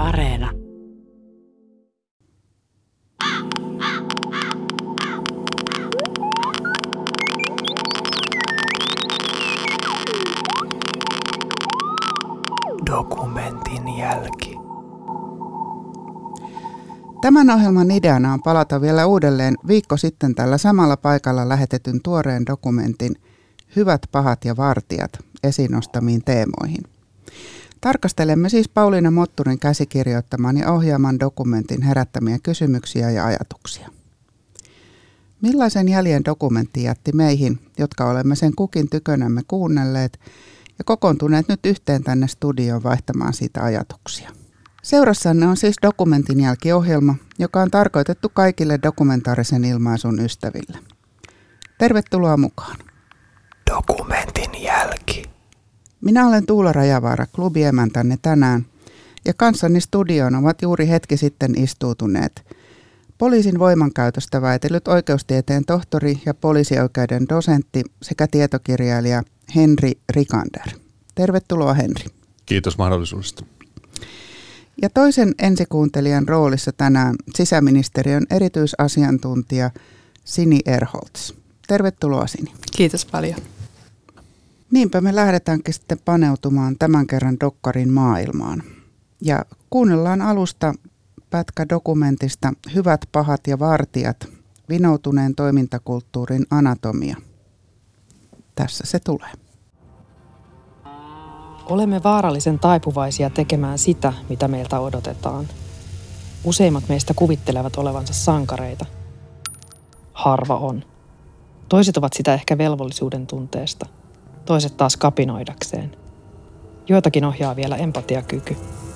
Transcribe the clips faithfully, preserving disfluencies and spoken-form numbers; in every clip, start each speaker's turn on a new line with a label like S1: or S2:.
S1: Areena.
S2: Dokumentin jälki.
S3: Tämän ohjelman ideana on palata vielä uudelleen viikko sitten tällä samalla paikalla lähetetyn tuoreen dokumentin Hyvät, pahat ja vartijat esiin nostamiin teemoihin. Tarkastelemme siis Pauliina Motturin käsikirjoittaman ja ohjaaman dokumentin herättämiä kysymyksiä ja ajatuksia. Millaisen jäljen dokumentti jätti meihin, jotka olemme sen kukin tykönämme kuunnelleet ja kokoontuneet nyt yhteen tänne studioon vaihtamaan siitä ajatuksia? Seurassanne on siis Dokumentin jälki-ohjelma, joka on tarkoitettu kaikille dokumentaarisen ilmaisun ystäville. Tervetuloa mukaan.
S2: Dokumentin jälki.
S3: Minä olen Tuula Rajavaara, klubiemäntänne tänään, ja kanssani studioon ovat juuri hetki sitten istuutuneet poliisin voimankäytöstä väitellyt oikeustieteen tohtori ja poliisioikeuden dosentti sekä tietokirjailija Henri Rikander. Tervetuloa, Henri.
S4: Kiitos mahdollisuudesta.
S3: Ja toisen ensikuuntelijan roolissa tänään sisäministeriön erityisasiantuntija Sini Erholtz. Tervetuloa, Sini.
S5: Kiitos paljon.
S3: Niinpä me lähdetäänkin sitten paneutumaan tämän kerran dokkarin maailmaan. Ja kuunnellaan alusta pätkä dokumentista Hyvät, pahat ja vartijat, vinoutuneen toimintakulttuurin anatomia. Tässä se tulee.
S5: Olemme vaarallisen taipuvaisia tekemään sitä, mitä meiltä odotetaan. Useimmat meistä kuvittelevat olevansa sankareita. Harva on. Toiset ovat sitä ehkä velvollisuuden tunteesta. Toiset taas kapinoidakseen. Joitakin ohjaa vielä empatiakyky.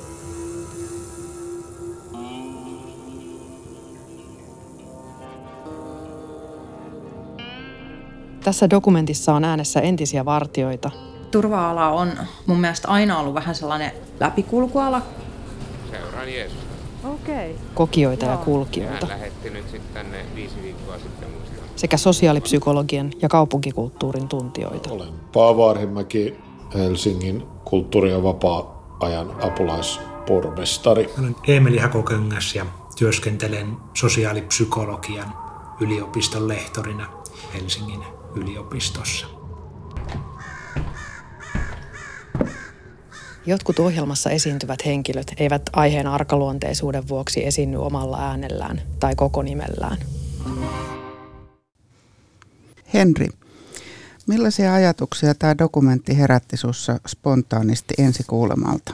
S5: Tässä dokumentissa on äänessä entisiä vartijoita.
S6: Turva-ala on mun mielestä aina ollut vähän sellainen läpikulkuala.
S7: Seuraan Jeesusta.
S5: Okei. Okay. Kokijoita ja kulkijoita.
S7: Hän lähetti nyt sitten tänne viisi viikkoa sitten muistan.
S5: Sekä sosiaalipsykologian ja kaupunkikulttuurin tuntijoita.
S8: Olen Paavo Arhimäki, Helsingin kulttuuri- ja vapaa-ajan apulaispormestari.
S2: Olen Eemeli Hakoköngäs ja työskentelen sosiaalipsykologian yliopiston lehtorina Helsingin yliopistossa.
S5: Jotkut ohjelmassa esiintyvät henkilöt eivät aiheen arkaluonteisuuden vuoksi esiinny omalla äänellään tai koko nimellään.
S3: Henri, millaisia ajatuksia tämä dokumentti herätti sinussa spontaanisti ensikuulemalta?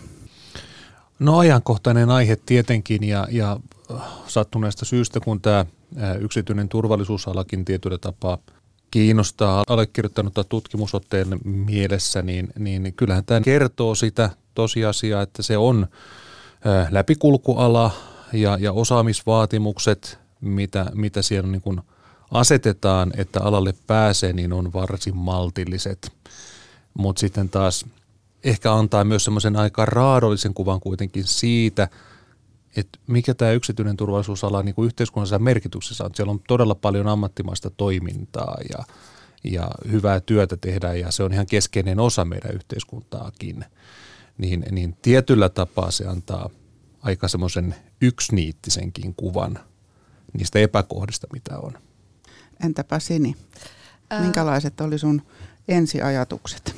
S4: No ajankohtainen aihe tietenkin ja, ja sattuneesta syystä, kun tämä yksityinen turvallisuusalakin tietyllä tapaa kiinnostaa allekirjoittanutta tutkimusotteen mielessä, niin, niin kyllähän tämä kertoo sitä tosiasiaa, että se on läpikulkuala ja, ja osaamisvaatimukset, mitä, mitä siellä niin kuin asetetaan, että alalle pääsee, niin on varsin maltilliset. Mutta sitten taas ehkä antaa myös semmoisen aika raadollisen kuvan kuitenkin siitä, että mikä tämä yksityinen turvallisuusala niin kuin yhteiskunnallisessa merkityksessä on. Siellä on todella paljon ammattimaista toimintaa ja, ja hyvää työtä tehdään ja se on ihan keskeinen osa meidän yhteiskuntaakin. Niin, niin tietyllä tapaa se antaa aika semmoisen yksiniittisenkin kuvan niistä epäkohdista, mitä on.
S3: Entäpä Sini? Minkälaiset oli sun ensiajatukset?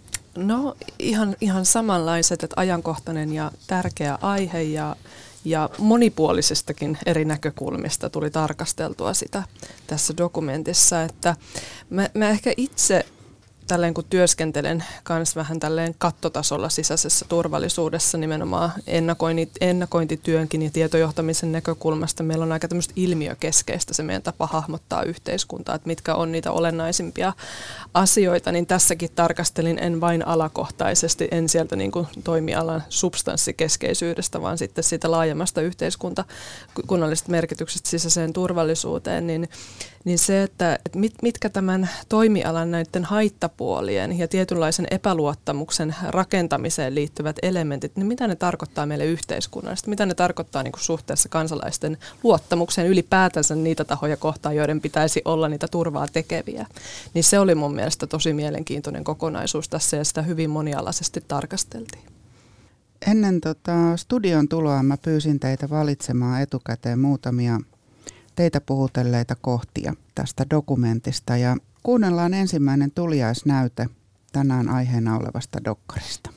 S9: No ihan, ihan samanlaiset, että ajankohtainen ja tärkeä aihe ja, ja monipuolisestakin eri näkökulmista tuli tarkasteltua sitä tässä dokumentissa. Että mä, mä ehkä itse tälleen kun työskentelen myös vähän tälleen kattotasolla sisäisessä turvallisuudessa nimenomaan ennakointi, ennakointityönkin ja tietojohtamisen näkökulmasta, meillä on aika tämmöistä ilmiökeskeistä se meidän tapa hahmottaa yhteiskuntaa, että mitkä on niitä olennaisimpia asioita, niin tässäkin tarkastelin en vain alakohtaisesti, en sieltä niin kuin toimialan substanssikeskeisyydestä, vaan sitten siitä laajemmasta yhteiskuntakunnallisesta merkityksestä sisäiseen turvallisuuteen, niin niin se, että, että mit, mitkä tämän toimialan näiden haittapuolien ja tietynlaisen epäluottamuksen rakentamiseen liittyvät elementit, niin mitä ne tarkoittaa meille yhteiskunnallisesti, mitä ne tarkoittaa niin kuin suhteessa kansalaisten luottamukseen ylipäätänsä niitä tahoja kohtaan, joiden pitäisi olla niitä turvaa tekeviä. Niin se oli mun mielestä tosi mielenkiintoinen kokonaisuus tässä ja sitä hyvin monialaisesti tarkasteltiin.
S3: Ennen tota studion tuloa mä pyysin teitä valitsemaan etukäteen muutamia teitä puhutelleita kohtia tästä dokumentista ja kuunnellaan ensimmäinen tuliaisnäyte tänään aiheena olevasta dokkarista.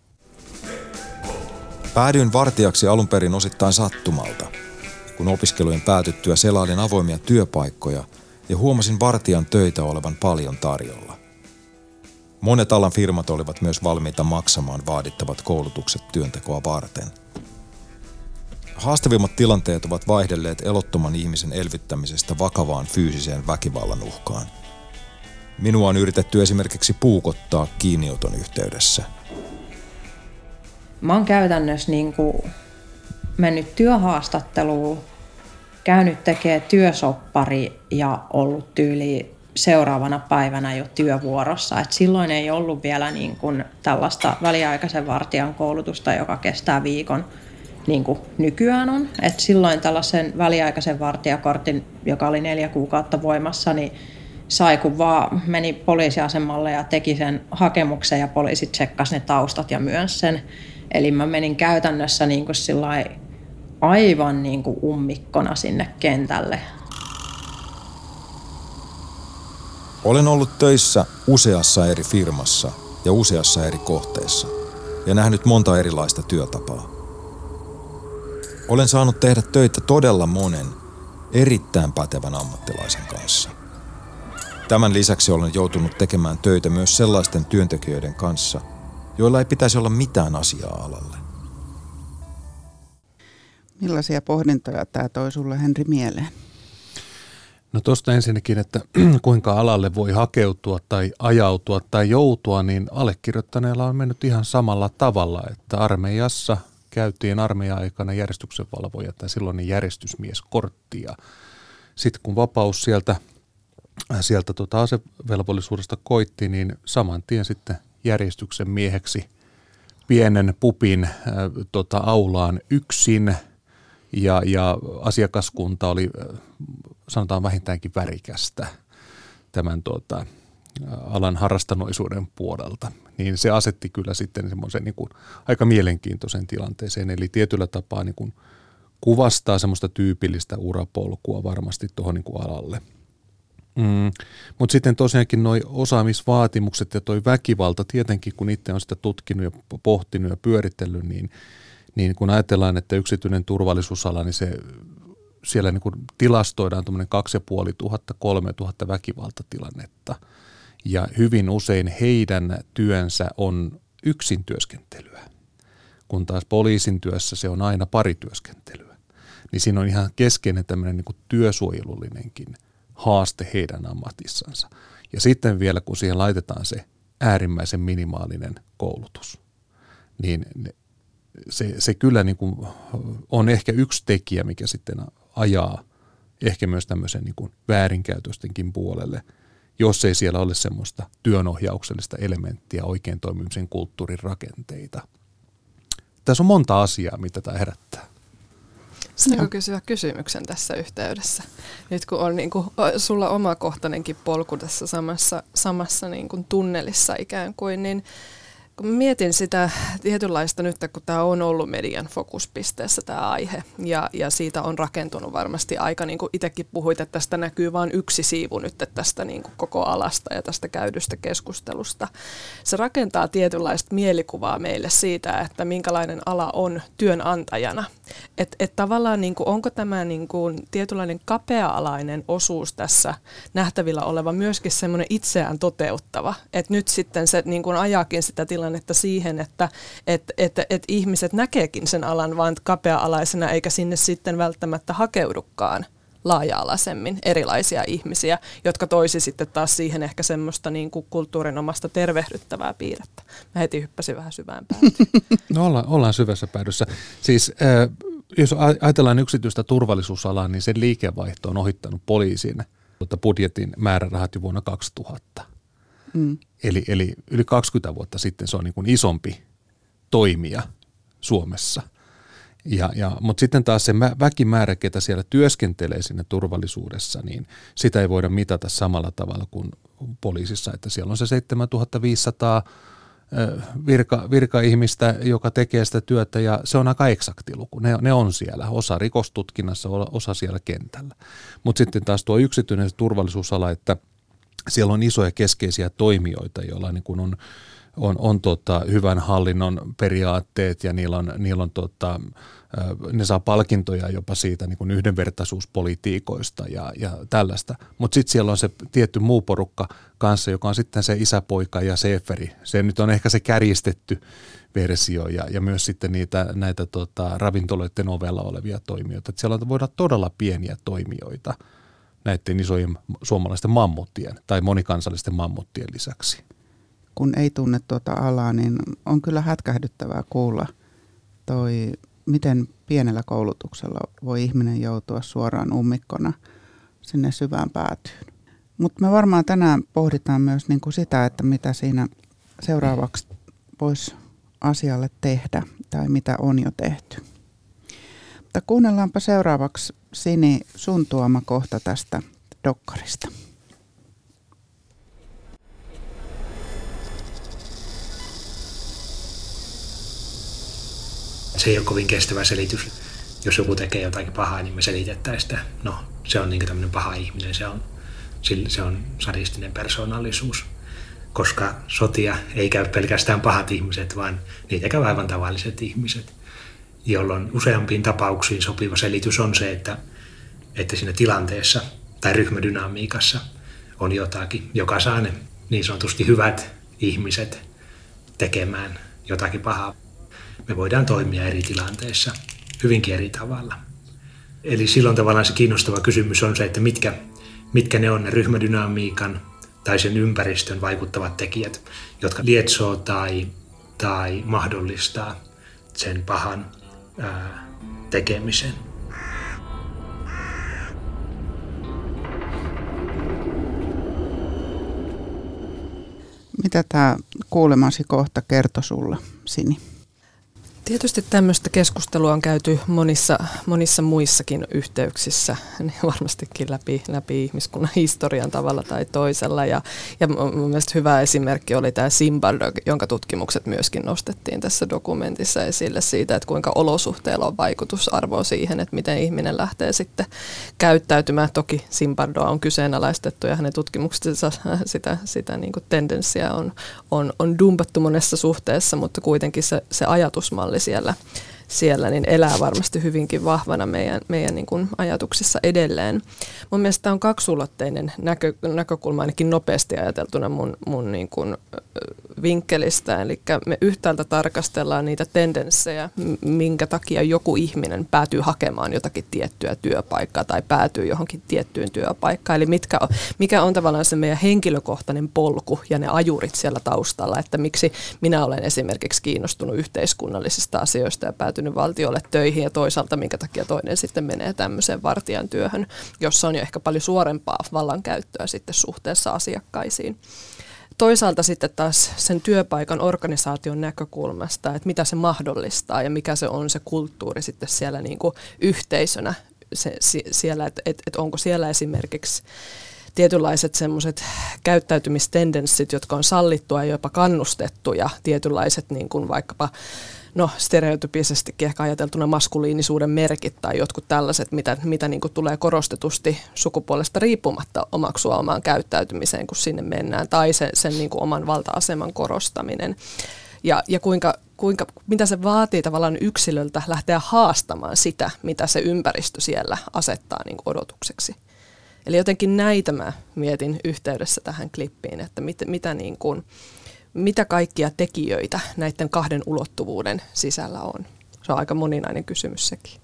S1: Päädyin vartijaksi alun perin osittain sattumalta, kun opiskelujen päätyttyä selailin avoimia työpaikkoja ja huomasin vartijan töitä olevan paljon tarjolla. Monet alan firmat olivat myös valmiita maksamaan vaadittavat koulutukset työntekoa varten. Haastavimmat tilanteet ovat vaihdelleet elottoman ihmisen elvyttämisestä vakavaan fyysiseen väkivallan uhkaan. Minua on yritetty esimerkiksi puukottaa kiinnioton yhteydessä.
S6: Mä oon käytännössä niin kuin mennyt työhaastatteluun, käynyt tekemään työsoppari ja ollut tyyli seuraavana päivänä jo työvuorossa. Et silloin ei ollut vielä niin kuin tällaista väliaikaisen vartijan koulutusta, joka kestää viikon, niin kuin nykyään on. Et silloin tällaisen väliaikaisen vartijakortin, joka oli neljä kuukautta voimassa, niin sai, kun vaan meni poliisiasemalle ja teki sen hakemuksen ja poliisit tsekkasi ne taustat ja myönsi sen. Eli mä menin käytännössä niin kuin sillai aivan niin kuin ummikkona sinne kentälle.
S1: Olen ollut töissä useassa eri firmassa ja useassa eri kohteessa ja nähnyt monta erilaista työtapaa. Olen saanut tehdä töitä todella monen erittäin pätevän ammattilaisen kanssa. Tämän lisäksi olen joutunut tekemään töitä myös sellaisten työntekijöiden kanssa, joilla ei pitäisi olla mitään asiaa alalle.
S3: Millaisia pohdintoja tämä toi sulle, Henri, mieleen?
S4: No tuosta ensinnäkin, että kuinka alalle voi hakeutua tai ajautua tai joutua, niin allekirjoittaneella on mennyt ihan samalla tavalla, että armeijassa käytiin armeija-aikana järjestyksenvalvoja tai silloin järjestysmieskortti ja sitten kun vapaus sieltä, sieltä tota asevelvollisuudesta koitti, niin saman tien sitten järjestyksen mieheksi pienen pupin äh, tota, aulaan yksin ja, ja asiakaskunta oli äh, sanotaan vähintäänkin värikästä tämän tota, alan harrastanoisuuden puolelta, niin se asetti kyllä sitten semmoisen niin kuin aika mielenkiintoisen tilanteeseen, eli tietyllä tapaa niin kuin kuvastaa semmoista tyypillistä urapolkua varmasti tuohon niin kuin alalle. Mm. Mutta sitten tosiaankin nuo osaamisvaatimukset ja toi väkivalta, tietenkin kun itse on sitä tutkinut ja pohtinut ja pyöritellyt, niin, niin kun ajatellaan, että yksityinen turvallisuusala, niin se siellä niin kuin tilastoidaan tuommoinen kaksi ja puoli tuhatta, kolme tuhatta väkivaltatilannetta. Ja hyvin usein heidän työnsä on yksin työskentelyä, kun taas poliisin työssä se on aina parityöskentelyä. Niin siinä on ihan keskeinen tämmöinen niin kuin työsuojelullinenkin haaste heidän ammatissansa. Ja sitten vielä, kun siihen laitetaan se äärimmäisen minimaalinen koulutus, niin se, se kyllä niin kuin on ehkä yksi tekijä, mikä sitten ajaa ehkä myös tämmöisen niin kuin väärinkäytöstenkin puolelle, jos ei siellä ole semmoista työnohjauksellista elementtiä, oikein toimimisen kulttuurin rakenteita. Tässä on monta asiaa, mitä tämä herättää.
S9: Saanko kysyä kysymyksen tässä yhteydessä? Nyt kun on niin kuin, sulla omakohtainenkin polku tässä samassa, samassa niin kuin tunnelissa ikään kuin, niin kun mietin sitä tietynlaista nyt, kun tämä on ollut median fokuspisteessä tämä aihe ja, ja siitä on rakentunut varmasti aika, niin kuin itsekin puhuit, että tästä näkyy vain yksi siivu nyt tästä niin kuin koko alasta ja tästä käydystä keskustelusta. Se rakentaa tietynlaista mielikuvaa meille siitä, että minkälainen ala on työnantajana. Että et tavallaan niin kuin, onko tämä niin kuin tietynlainen kapea-alainen osuus tässä nähtävillä oleva myöskin semmoinen itseään toteuttava, että nyt sitten se niin kuin ajaakin sitä tilannetta siihen, että et, et, et ihmiset näkeekin sen alan vain kapea-alaisena eikä sinne sitten välttämättä hakeudukaan laaja-alaisemmin erilaisia ihmisiä, jotka toisi sitten taas siihen ehkä semmoista niin kuin kulttuurin omasta tervehdyttävää piirrettä. Mä heti hyppäsin vähän syvään päätyyn.
S4: No ollaan, ollaan syvässä päädyssä. Siis äh, jos ajatellaan yksityistä turvallisuusalaa, niin sen liikevaihto on ohittanut poliisin mutta budjetin määrärahat jo vuonna kaksituhatta. Mm. Eli, eli yli kaksikymmentä vuotta sitten se on niin kuin isompi toimija Suomessa. Ja, ja, mutta sitten taas se väkimäärä, ketä siellä työskentelee siinä turvallisuudessa, niin sitä ei voida mitata samalla tavalla kuin poliisissa, että siellä on se seitsemäntuhattaviisisataa virka, virka-ihmistä, joka tekee sitä työtä, ja se on aika eksakti luku. Ne, ne on siellä, osa rikostutkinnassa, osa siellä kentällä. Mutta sitten taas tuo yksityinen turvallisuusala, että siellä on isoja keskeisiä toimijoita, joilla niin kun on, on, on tota, hyvän hallinnon periaatteet, ja niillä on, niillä on tota, ne saa palkintoja jopa siitä niin kuin yhdenvertaisuuspolitiikoista ja, ja tällaista. Mutta sitten siellä on se tietty muu porukka kanssa, joka on sitten se isäpoika ja seeferi. Se nyt on ehkä se kärjistetty versio ja, ja myös sitten niitä, näitä tota, ravintoloiden ovella olevia toimijoita. Et siellä voidaan todella pieniä toimijoita näiden isojen suomalaisten mammuttien tai monikansallisten mammuttien lisäksi.
S3: Kun ei tunne tuota alaa, niin on kyllä hätkähdyttävää kuulla toi, miten pienellä koulutuksella voi ihminen joutua suoraan ummikkona sinne syvään päätyyn. Mutta me varmaan tänään pohditaan myös niin kuin sitä, että mitä siinä seuraavaksi voisi asialle tehdä tai mitä on jo tehty. Mutta kuunnellaanpa seuraavaksi Sini sun tuoma kohta tästä dokkarista.
S2: Se ei ole kovin kestävä selitys. Jos joku tekee jotakin pahaa, niin me selitettäisiin sitä. No, se on niin tämmöinen paha ihminen, se on, se on sadistinen persoonallisuus. Koska sotia ei käy pelkästään pahat ihmiset, vaan niitä käy aivan tavalliset ihmiset. Jolloin useampiin tapauksiin sopiva selitys on se, että, että siinä tilanteessa tai ryhmädynamiikassa on jotakin, joka saa ne niin sanotusti hyvät ihmiset tekemään jotakin pahaa. Me voidaan toimia eri tilanteissa hyvinkin eri tavalla. Eli silloin tavallaan se kiinnostava kysymys on se, että mitkä, mitkä ne on ne ryhmädynamiikan tai sen ympäristön vaikuttavat tekijät, jotka lietsoo tai, tai mahdollistaa sen pahan ää, tekemisen.
S3: Mitä tämä kuulemasi kohta kertoi sulle, Sini?
S9: Tietysti tämmöistä keskustelua on käyty monissa, monissa muissakin yhteyksissä, niin varmastikin läpi, läpi ihmiskunnan historian tavalla tai toisella. Ja, ja mun mielestä hyvä esimerkki oli tämä Zimbardo, jonka tutkimukset myöskin nostettiin tässä dokumentissa esille siitä, että kuinka olosuhteilla on vaikutusarvoa siihen, että miten ihminen lähtee sitten käyttäytymään. Toki Zimbardoa on kyseenalaistettu ja hänen tutkimuksensa sitä, sitä niin kuin tendenssiä on, on, on dumpattu monessa suhteessa, mutta kuitenkin se, se ajatusmalli siellä, siellä niin elää varmasti hyvinkin vahvana meidän, meidän niin kuin ajatuksissa edelleen. Mun mielestä tämä on kaksulotteinen näkö, näkökulma ainakin nopeasti ajateltuna mun, mun niin kuin vinkkelistä. Eli me yhtäältä tarkastellaan niitä tendenssejä, minkä takia joku ihminen päätyy hakemaan jotakin tiettyä työpaikkaa tai päätyy johonkin tiettyyn työpaikkaan. Eli mitkä, mikä on tavallaan se meidän henkilökohtainen polku ja ne ajurit siellä taustalla, että miksi minä olen esimerkiksi kiinnostunut yhteiskunnallisista asioista ja päätynyt valtiolle töihin ja toisaalta minkä takia toinen sitten menee tämmöiseen vartijan työhön, jossa on jo ehkä paljon suorempaa vallankäyttöä sitten suhteessa asiakkaisiin. Toisaalta sitten taas sen työpaikan organisaation näkökulmasta, että mitä se mahdollistaa ja mikä se on se kulttuuri sitten siellä niin kuin yhteisönä se, siellä, että et, et onko siellä esimerkiksi tietynlaiset semmoiset käyttäytymistendenssit, jotka on sallittua ja jopa kannustettu ja tietynlaiset niin kuin vaikkapa no stereotypisestikin ehkä ajateltuna maskuliinisuuden merkit tai jotkut tällaiset, mitä, mitä niin kuin tulee korostetusti sukupuolesta riippumatta omaksua omaan käyttäytymiseen, kun sinne mennään, tai sen, sen niin kuin oman valta-aseman korostaminen. Ja, ja kuinka, kuinka, mitä se vaatii tavallaan yksilöltä lähteä haastamaan sitä, mitä se ympäristö siellä asettaa niin kuin odotukseksi. Eli jotenkin näitä mä mietin yhteydessä tähän klippiin, että mit, mitä niin kuin mitä kaikkia tekijöitä näiden kahden ulottuvuuden sisällä on? Se on aika moninainen kysymys sekin.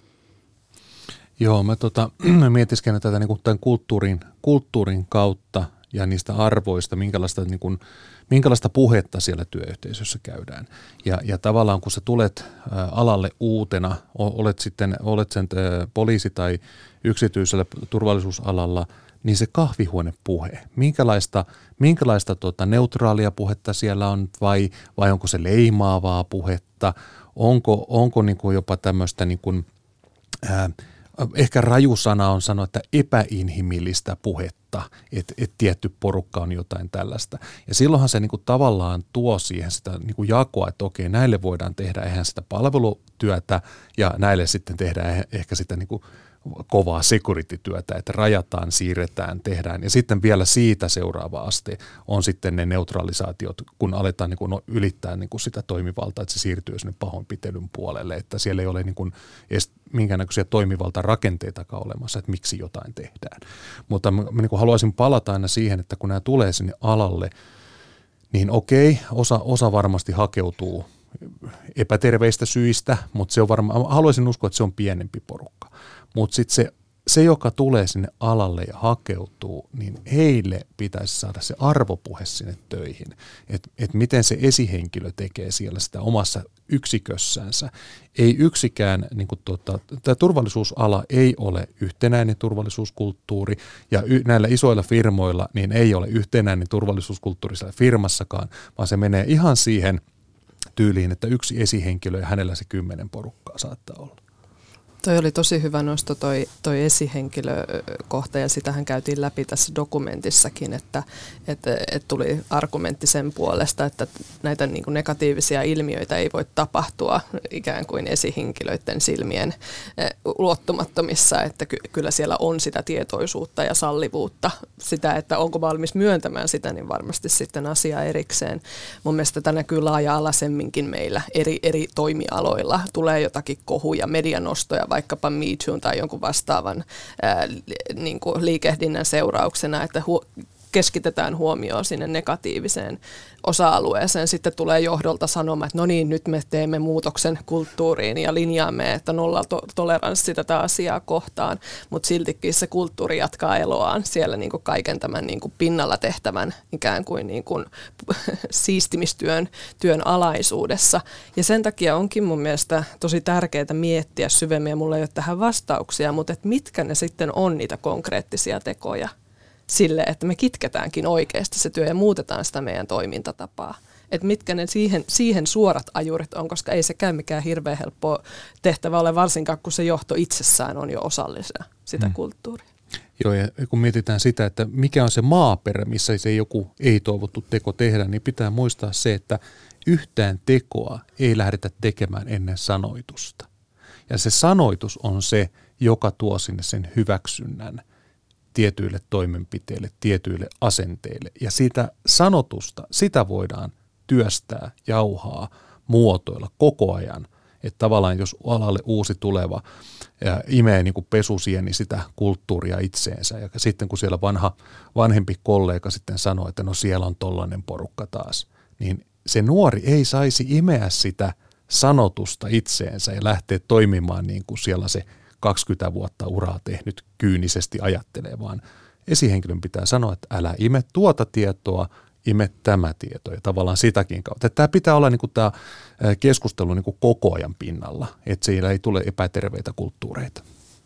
S4: Joo, mä, tota, mä mietiskelen tätä niin kuin tämän kulttuurin, kulttuurin kautta ja niistä arvoista, minkälaista, niin kuin, minkälaista puhetta siellä työyhteisössä käydään. Ja, ja tavallaan kun sä tulet ä, alalle uutena, olet sitten olet sen ä, poliisi tai yksityisellä turvallisuusalalla, niin se kahvihuonepuhe, minkälaista, minkälaista tota, neutraalia puhetta siellä on vai, vai onko se leimaavaa puhetta, onko, onko niin kuin jopa tämmöistä niin kuin, ää, ehkä raju sana on sanoa, että epäinhimillistä puhetta, että, että tietty porukka on jotain tällaista. Ja silloinhan se niin kuin tavallaan tuo siihen sitä niin kuin jakoa, että okei, näille voidaan tehdä eihän sitä palvelutyötä ja näille sitten tehdään ehkä sitä niin kuin kovaa security-työtä, että rajataan, siirretään, tehdään. Ja sitten vielä siitä seuraava aste on sitten ne neutralisaatiot, kun aletaan niin kuin ylittää niin kuin sitä toimivaltaa, että se siirtyy sinne pahoinpitelyn puolelle, että siellä ei ole niin kuin edes minkäännäköisiä toimivaltarakenteitakaan olemassa, että miksi jotain tehdään. Mutta mä niin kuin haluaisin palata aina siihen, että kun nämä tulee sinne alalle, niin okei, osa, osa varmasti hakeutuu epäterveistä syistä, mutta se on varmaan, haluaisin uskoa, että se on pienempi porukka. Mutta sitten se, se, joka tulee sinne alalle ja hakeutuu, niin heille pitäisi saada se arvopuhe sinne töihin. Että et miten se esihenkilö tekee siellä sitä omassa yksikössänsä. Ei yksikään, niin kuin tuota, tämä turvallisuusala ei ole yhtenäinen turvallisuuskulttuuri, ja y, näillä isoilla firmoilla niin ei ole yhtenäinen turvallisuuskulttuuri siellä firmassakaan, vaan se menee ihan siihen tyyliin, että yksi esihenkilö ja hänellä se kymmenen porukkaa saattaa olla.
S9: Toi oli tosi hyvä nosto toi, toi esihenkilökohta ja sitähän käytiin läpi tässä dokumentissakin, että, että, että tuli argumentti sen puolesta, että näitä niin kuin negatiivisia ilmiöitä ei voi tapahtua ikään kuin esihenkilöiden silmien ulottumattomissa, että ky, kyllä siellä on sitä tietoisuutta ja sallivuutta, sitä, että onko valmis myöntämään sitä, niin varmasti sitten asia erikseen. Mun mielestä tämä näkyy laaja-alaisemminkin meillä eri, eri toimialoilla, tulee jotakin kohuja, medianostoja, vaikkapa Me Too tai jonkun vastaavan ää, niin kuin liikehdinnän seurauksena, että hu- keskitetään huomioon sinne negatiiviseen osa-alueeseen. Sitten tulee johdolta sanoma, että no niin, nyt me teemme muutoksen kulttuuriin ja linjaamme, että nolla to- toleranssi tätä asiaa kohtaan, mutta siltikin se kulttuuri jatkaa eloaan siellä niin kuin kaiken tämän niin kuin pinnalla tehtävän ikään kuin, niin kuin siistimistyön työn alaisuudessa. Ja sen takia onkin mun mielestä tosi tärkeää miettiä syvemmin, ja mulla ei ole tähän vastauksia, mutta että mitkä ne sitten on niitä konkreettisia tekoja sille, että me kitketäänkin oikeasti se työ ja muutetaan sitä meidän toimintatapaa. Että mitkä ne siihen, siihen suorat ajurit on, koska ei se käy mikään hirveän helppo tehtävä ole, varsinkaan kun se johto itsessään on jo osallisena sitä hmm. kulttuuria.
S4: Joo, ja kun mietitään sitä, että mikä on se maaperä, missä se joku ei-toivottu teko tehdään, niin pitää muistaa se, että yhtään tekoa ei lähdetä tekemään ennen sanoitusta. Ja se sanoitus on se, joka tuo sinne sen hyväksynnän tietyille toimenpiteille, tietyille asenteille. Ja siitä sanotusta, sitä voidaan työstää, jauhaa, muotoilla koko ajan. Että tavallaan jos alalle uusi tuleva ja imee niin kuin pesusieni sitä kulttuuria itseensä. Ja sitten kun siellä vanha, vanhempi kollega sitten sanoo, että no siellä on tollainen porukka taas, niin se nuori ei saisi imeä sitä sanotusta itseensä ja lähteä toimimaan niin kuin siellä se kaksikymmentä vuotta uraa tehnyt kyynisesti ajattelee, vaan esihenkilön pitää sanoa, että älä ime tuota tietoa, ime tämä tieto ja tavallaan sitäkin kautta. Tämä pitää olla niin kuin tämä keskustelu niin kuin koko ajan pinnalla, että siellä ei tule epäterveitä kulttuureita.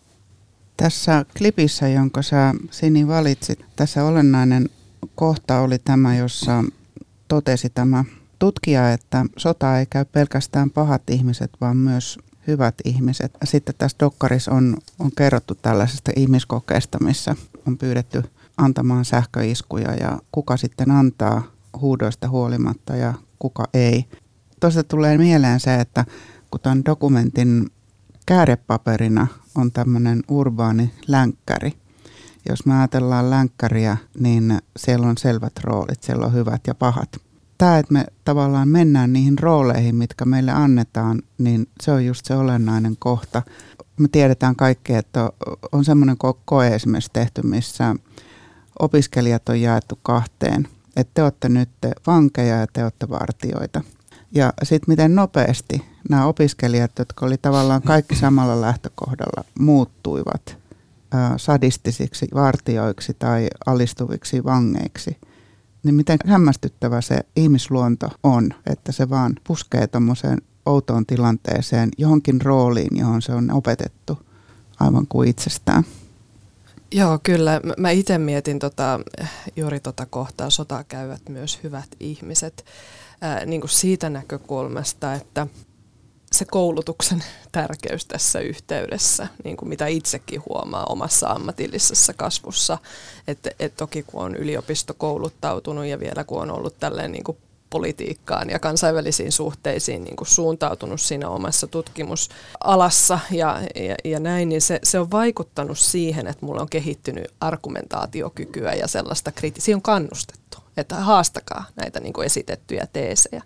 S3: Tässä klipissä, jonka sä Sini valitsit, tässä olennainen kohta oli tämä, jossa totesi tämä tutkija, että sota ei käy pelkästään pahat ihmiset, vaan myös hyvät ihmiset. Sitten tässä dokkarissa on, on kerrottu tällaisesta ihmiskokeesta, missä on pyydetty antamaan sähköiskuja ja kuka sitten antaa huudoista huolimatta ja kuka ei. Tuosta tulee mieleen se, että kun tämän dokumentin käärepaperina on tämmöinen urbaani länkkäri. Jos me ajatellaan länkkäriä, niin siellä on selvät roolit, siellä on hyvät ja pahat. Tämä, että me tavallaan mennään niihin rooleihin, mitkä meille annetaan, niin se on just se olennainen kohta. Me tiedetään kaikki, että on semmoinen koe esimerkiksi tehty, missä opiskelijat on jaettu kahteen. Että te olette nyt vankeja ja te olette vartijoita. Ja sitten miten nopeasti nämä opiskelijat, jotka oli tavallaan kaikki samalla lähtökohdalla, muuttuivat ää, sadistisiksi vartijoiksi tai alistuviksi vangeiksi. Niin miten hämmästyttävä se ihmisluonto on, että se vaan puskee tommoseen outoon tilanteeseen, johonkin rooliin, johon se on opetettu aivan kuin itsestään.
S9: Joo, kyllä. Mä itse mietin tota, juuri tota kohtaa, sotaa käyvät myös hyvät ihmiset, ää, niin kuin siitä näkökulmasta, että se koulutuksen tärkeys tässä yhteydessä, niin kuin mitä itsekin huomaa omassa ammatillisessa kasvussa, että et toki kun on yliopistokouluttautunut ja vielä kun on ollut tälleen niin kuin politiikkaan ja kansainvälisiin suhteisiin niin kuin suuntautunut siinä omassa tutkimusalassa ja, ja, ja näin, niin se, se on vaikuttanut siihen, että mulla on kehittynyt argumentaatiokykyä ja sellaista kriti- siihen on kannustettu, että haastakaa näitä niin kuin esitettyjä teesejä.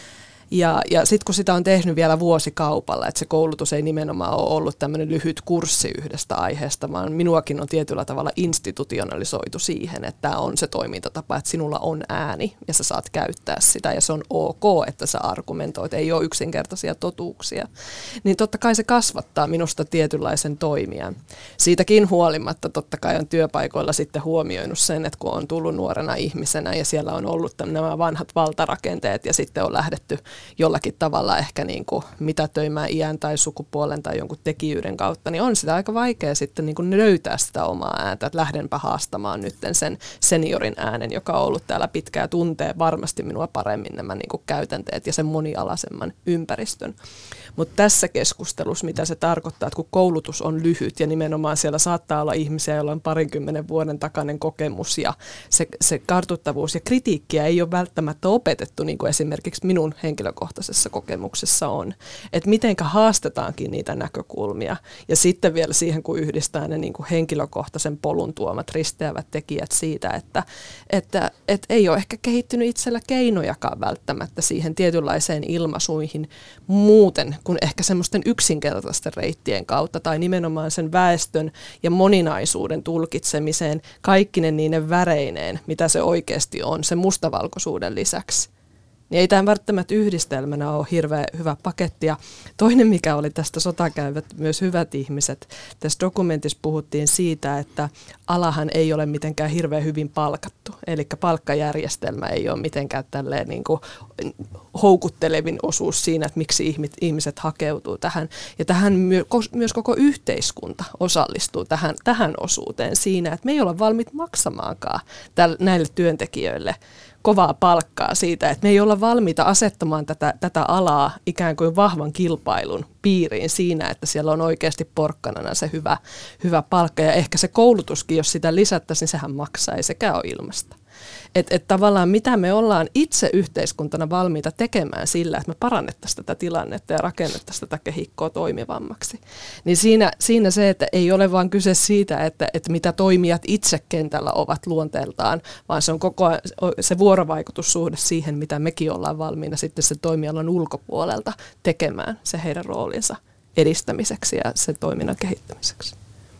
S9: Ja, ja sitten kun sitä on tehnyt vielä vuosikaupalla, että se koulutus ei nimenomaan ole ollut tämmöinen lyhyt kurssi yhdestä aiheesta, vaan minuakin on tietyllä tavalla institutionalisoitu siihen, että tämä on se toimintatapa, että sinulla on ääni ja sä saat käyttää sitä ja se on ok, että sä argumentoit, ei ole yksinkertaisia totuuksia. Niin totta kai se kasvattaa minusta tietynlaisen toimijan. Siitäkin huolimatta totta kai on työpaikoilla sitten huomioinut sen, että kun on tullut nuorena ihmisenä ja siellä on ollut nämä vanhat valtarakenteet ja sitten on lähdetty jollakin tavalla ehkä niin kuin mitätöimään iän tai sukupuolen tai jonkun tekijyyden kautta, niin on sitä aika vaikea sitten niin kuin löytää sitä omaa ääntä, että lähdenpä haastamaan nyt sen seniorin äänen, joka on ollut täällä pitkään, tuntee varmasti minua paremmin nämä niin kuin käytänteet ja sen monialaisemman ympäristön. Mutta tässä keskustelussa, mitä se tarkoittaa, että kun koulutus on lyhyt ja nimenomaan siellä saattaa olla ihmisiä, joilla on parinkymmenen vuoden takainen kokemus ja se, se kartuttavuus ja kritiikkiä ei ole välttämättä opetettu, niin kuin esimerkiksi minun henkilökohtaisessa kokemuksessa on. Että mitenkä haastetaankin niitä näkökulmia ja sitten vielä siihen, kun yhdistää ne niin kuin henkilökohtaisen polun tuomat risteävät tekijät siitä, että, että, että ei ole ehkä kehittynyt itsellä keinojakaan välttämättä siihen tietynlaiseen ilmaisuihin muuten kuin ehkä semmoisten yksinkertaisten reittien kautta tai nimenomaan sen väestön ja moninaisuuden tulkitsemiseen kaikkinen niiden väreineen, mitä se oikeasti on, sen mustavalkoisuuden lisäksi. Niin ei tämä välttämättä yhdistelmänä ole hirveän hyvä paketti. Ja toinen, mikä oli tästä sotakäyvät myös hyvät ihmiset, tässä dokumentissa puhuttiin siitä, että alahan ei ole mitenkään hirveän hyvin palkattu. Eli palkkajärjestelmä ei ole mitenkään tälleen niin kuin houkuttelevin osuus siinä, että miksi ihmiset hakeutuu tähän. Ja tähän myös koko yhteiskunta osallistuu tähän, tähän osuuteen siinä, että me ei olla valmiit maksamaankaan näille työntekijöille kovaa palkkaa siitä, että me ei olla valmiita asettamaan tätä, tätä alaa ikään kuin vahvan kilpailun piiriin siinä, että siellä on oikeasti porkkanana se hyvä, hyvä palkka. Ja ehkä se koulutuskin, jos sitä lisättäisiin, niin sehän maksaa, ei sekään ole ilmasta. Että et tavallaan mitä me ollaan itse yhteiskuntana valmiita tekemään sillä, että me parannettaisiin tätä tilannetta ja rakennettaisiin tätä kehikkoa toimivammaksi. Niin siinä, siinä se, että ei ole vaan kyse siitä, että, että mitä toimijat itse kentällä ovat luonteeltaan, vaan se on koko ajan se vuorovaikutussuhde siihen, mitä mekin ollaan valmiina sitten sen toimialan ulkopuolelta tekemään se heidän roolinsa edistämiseksi ja sen toiminnan kehittämiseksi.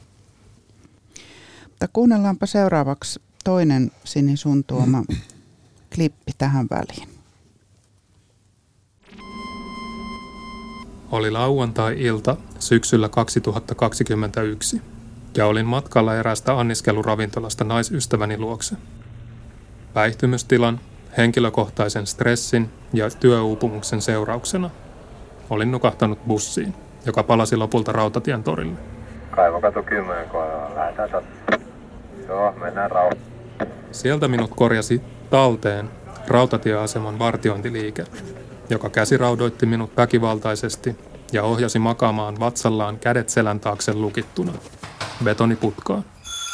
S3: Mutta kuunnellaanpa seuraavaksi toinen Sini sun tuoma klippi tähän väliin.
S10: Oli lauantai-ilta syksyllä kaksituhattakaksikymmentäyksi ja olin matkalla eräästä anniskeluravintolasta naisystäväni luokse. Päihtymystilan, henkilökohtaisen stressin ja työuupumuksen seurauksena olin nukahtanut bussiin, joka palasi lopulta Rautatien torille.
S11: Kaivokatu kymmenen kohdalla, lähdetään sattua. Joo, mennään rauhaan.
S10: Sieltä minut korjasi talteen rautatieaseman vartiointiliike, joka käsiraudoitti minut väkivaltaisesti ja ohjasi makaamaan vatsallaan kädet selän taakse lukittuna betoniputkaan.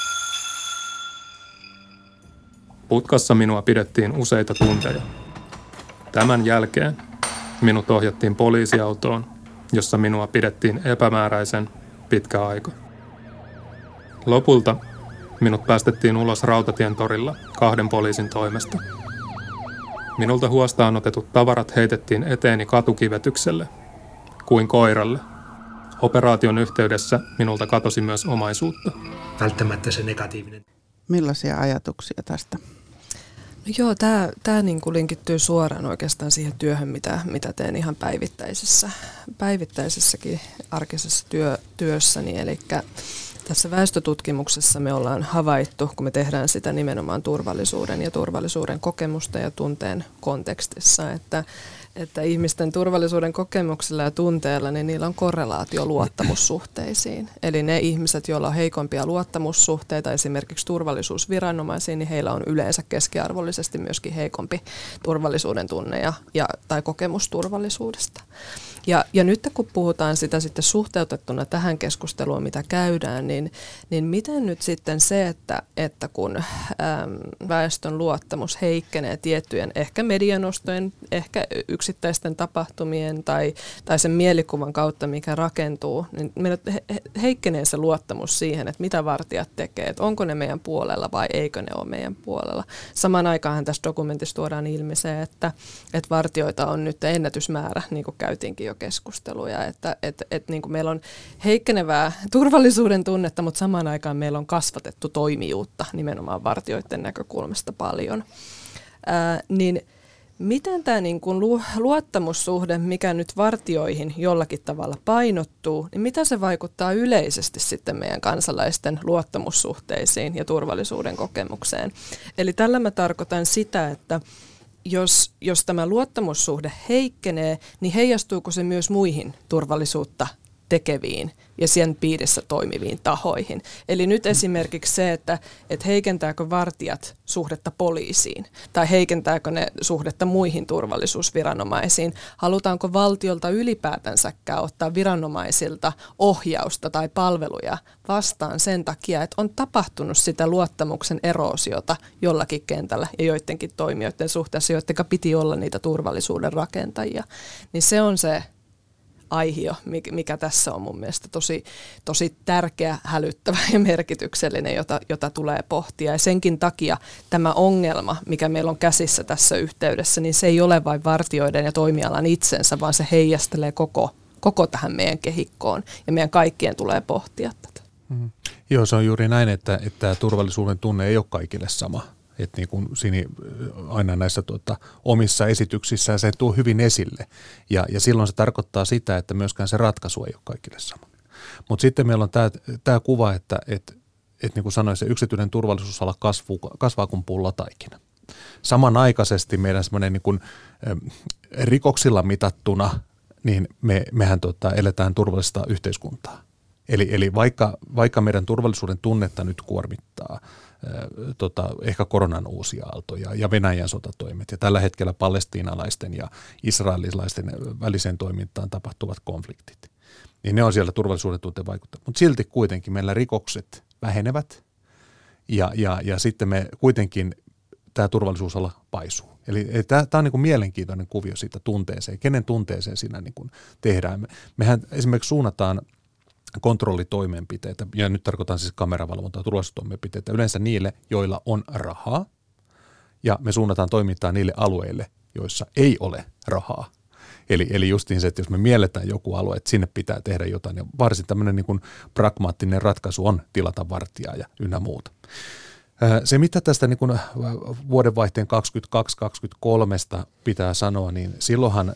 S10: Putkassa minua pidettiin useita tunteja. Tämän jälkeen minut ohjattiin poliisiautoon, jossa minua pidettiin epämääräisen pitkä aika. Lopulta minut päästettiin ulos Rautatien torilla kahden poliisin toimesta. Minulta huostaan otetut tavarat heitettiin eteeni katukivetykselle, kuin koiralle. Operaation yhteydessä minulta katosi myös omaisuutta.
S2: Välttämättä se negatiivinen.
S3: Millaisia ajatuksia tästä?
S9: No joo, tämä, tämä niin kuin linkittyy suoraan oikeastaan siihen työhön, mitä, mitä teen ihan päivittäisessä, päivittäisessäkin arkisessa työ, työssäni. Eli tässä väestötutkimuksessa me ollaan havaittu, kun me tehdään sitä nimenomaan turvallisuuden ja turvallisuuden kokemusta ja tunteen kontekstissa, että, että ihmisten turvallisuuden kokemuksilla ja tunteella, niin niillä on korrelaatio luottamussuhteisiin. Eli ne ihmiset, joilla on heikompia luottamussuhteita, esimerkiksi turvallisuusviranomaisiin, niin heillä on yleensä keskiarvollisesti myöskin heikompi turvallisuuden tunne ja, ja, tai kokemus turvallisuudesta. Ja, ja nyt kun puhutaan sitä sitten suhteutettuna tähän keskusteluun, mitä käydään, niin, niin miten nyt sitten se, että, että kun äm, väestön luottamus heikkenee tiettyjen ehkä medianostojen, ehkä yksittäisten tapahtumien tai, tai sen mielikuvan kautta, mikä rakentuu, niin meillä he, heikkenee se luottamus siihen, että mitä vartijat tekee, että onko ne meidän puolella vai eikö ne ole meidän puolella. Samaan aikaan tässä dokumentissa tuodaan ilmi se, että, että vartijoita on nyt ennätysmäärä, niin kuin käytiinkin jo keskusteluja, että, että, että niin kuin meillä on heikkenevää turvallisuuden tunnetta, mutta samaan aikaan meillä on kasvatettu toimijuutta nimenomaan vartijoiden näkökulmasta paljon. Ää, niin miten tämä niin kuin luottamussuhde, mikä nyt vartijoihin jollakin tavalla painottuu, niin mitä se vaikuttaa yleisesti sitten meidän kansalaisten luottamussuhteisiin ja turvallisuuden kokemukseen? Eli tällä mä tarkoitan sitä, että jos, jos tämä luottamussuhde heikkenee, niin heijastuuko se myös muihin turvallisuutta tekeviin ja sen piirissä toimiviin tahoihin. Eli nyt esimerkiksi se, että, että heikentääkö vartijat suhdetta poliisiin tai heikentääkö ne suhdetta muihin turvallisuusviranomaisiin. Halutaanko valtiolta ylipäätänsäkään ottaa viranomaisilta ohjausta tai palveluja vastaan sen takia, että on tapahtunut sitä luottamuksen eroosiota jollakin kentällä ja joidenkin toimijoiden suhteessa, joiden piti olla niitä turvallisuuden rakentajia. Niin se on se aihio, mikä tässä on mun mielestä tosi, tosi tärkeä, hälyttävä ja merkityksellinen, jota, jota tulee pohtia. Ja senkin takia tämä ongelma, mikä meillä on käsissä tässä yhteydessä, niin se ei ole vain vartijoiden ja toimialan itsensä, vaan se heijastelee koko, koko tähän meidän kehikkoon. Ja meidän kaikkien tulee pohtia tätä.
S4: Mm. Joo, se on juuri näin, että, että turvallisuuden tunne ei ole kaikille sama. Että niin kuin Sini aina näissä tuota, omissa esityksissään se tuo hyvin esille. Ja, ja silloin se tarkoittaa sitä, että myöskään se ratkaisu ei ole kaikille sama. Mutta sitten meillä on tämä kuva, että et, et niin kuin sanoin, se yksityinen turvallisuusala kasvuu, kasvaa kuin pullataikina. Samanaikaisesti meidän semmoinen niin kuin, rikoksilla mitattuna, niin me, mehän tuota, eletään turvallista yhteiskuntaa. Eli, eli vaikka, vaikka meidän turvallisuuden tunnetta nyt kuormittaa Tota, ehkä koronan uusia aaltoja ja Venäjän sotatoimet ja tällä hetkellä palestiinalaisten ja israelilaisten väliseen toimintaan tapahtuvat konfliktit, niin ne on siellä turvallisuuden tunteen vaikuttaa. Mutta silti kuitenkin meillä rikokset vähenevät ja, ja, ja sitten me kuitenkin tämä turvallisuusala paisuu. Eli tämä on niin kuin mielenkiintoinen kuvio siitä tunteeseen, kenen tunteeseen siinä niin kuin tehdään. Me, mehän esimerkiksi suunnataan kontrollitoimenpiteitä, ja nyt tarkoitan siis kameravalvontaa ja turvallisuustoimenpiteitä, yleensä niille, joilla on rahaa, ja me suunnataan toimintaa niille alueille, joissa ei ole rahaa. Eli, eli justiin se, että jos me mielletään joku alue, että sinne pitää tehdä jotain, ja varsin tämmöinen niin kuin pragmaattinen ratkaisu on tilata vartijaa ja ynnä muuta. Se, mitä tästä niin kuin vuodenvaihteen kaksikymmentäkaksi kaksikymmentäkolme pitää sanoa, niin silloinhan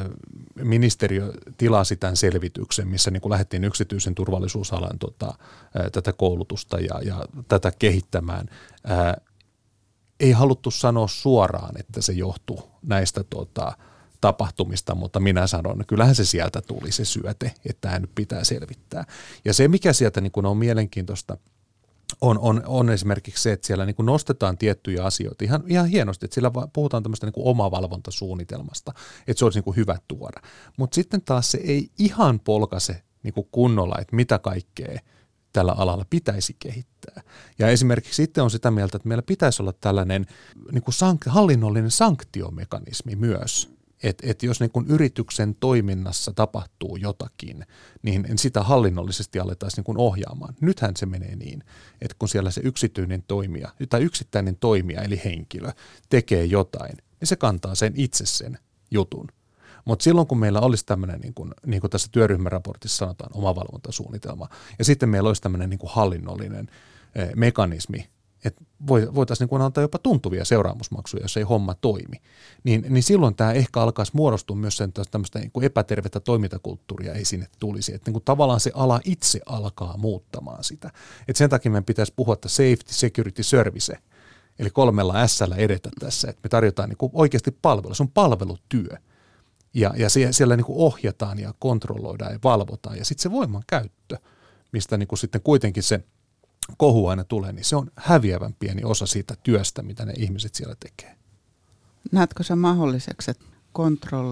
S4: ministeriö tilasi tämän selvityksen, missä niin kuin lähdettiin yksityisen turvallisuusalan tota, tätä koulutusta ja, ja tätä kehittämään. Ää, ei haluttu sanoa suoraan, että se johtuu näistä tota, tapahtumista, mutta minä sanon, että kyllähän se sieltä tuli se syöte, että tämä nyt pitää selvittää. Ja se, mikä sieltä niin kuin on mielenkiintoista, On, on, on esimerkiksi se, että siellä niin kuin nostetaan tiettyjä asioita ihan, ihan hienosti, että siellä puhutaan tämmöistä niin kuin omavalvontasuunnitelmasta, että se olisi niin kuin hyvä tuoda. Mutta sitten taas se ei ihan polkaise niin kuin kunnolla, että mitä kaikkea tällä alalla pitäisi kehittää. Ja esimerkiksi sitten on sitä mieltä, että meillä pitäisi olla tällainen niin kuin sank- hallinnollinen sanktiomekanismi myös. Että et jos niin kun yrityksen toiminnassa tapahtuu jotakin, niin sitä hallinnollisesti aletaan niin kun ohjaamaan. Nythän se menee niin, että kun siellä se yksityinen toimija tai yksittäinen toimija eli henkilö tekee jotain, niin se kantaa sen itse sen jutun. Mutta silloin kun meillä olisi tämmöinen, niin kuin, niin kuin tässä työryhmäraportissa sanotaan, omavalvontasuunnitelma, ja sitten meillä olisi tämmöinen niin kuin hallinnollinen eh, mekanismi, että voitaisiin niin antaa jopa tuntuvia seuraamusmaksuja, jos ei homma toimi, niin, niin silloin tämä ehkä alkaisi muodostua myös sen tämmöistä niin kuin epätervettä toimintakulttuuria ei sinne tulisi. Että niin kuin tavallaan se ala itse alkaa muuttamaan sitä. Et sen takia meidän pitäisi puhua, että safety, security, service, eli kolmella S:llä edetä tässä, että me tarjotaan niin kuin oikeasti palvelu. Se on palvelutyö. Ja, ja siellä niin kuin ohjataan ja kontrolloidaan ja valvotaan. Ja sitten se voiman käyttö, mistä niin kuin sitten kuitenkin se kohu aina tulee, niin se on häviävän pieni osa siitä työstä, mitä ne ihmiset siellä tekee.
S3: Näetkö sä mahdolliseksi, että kontrolli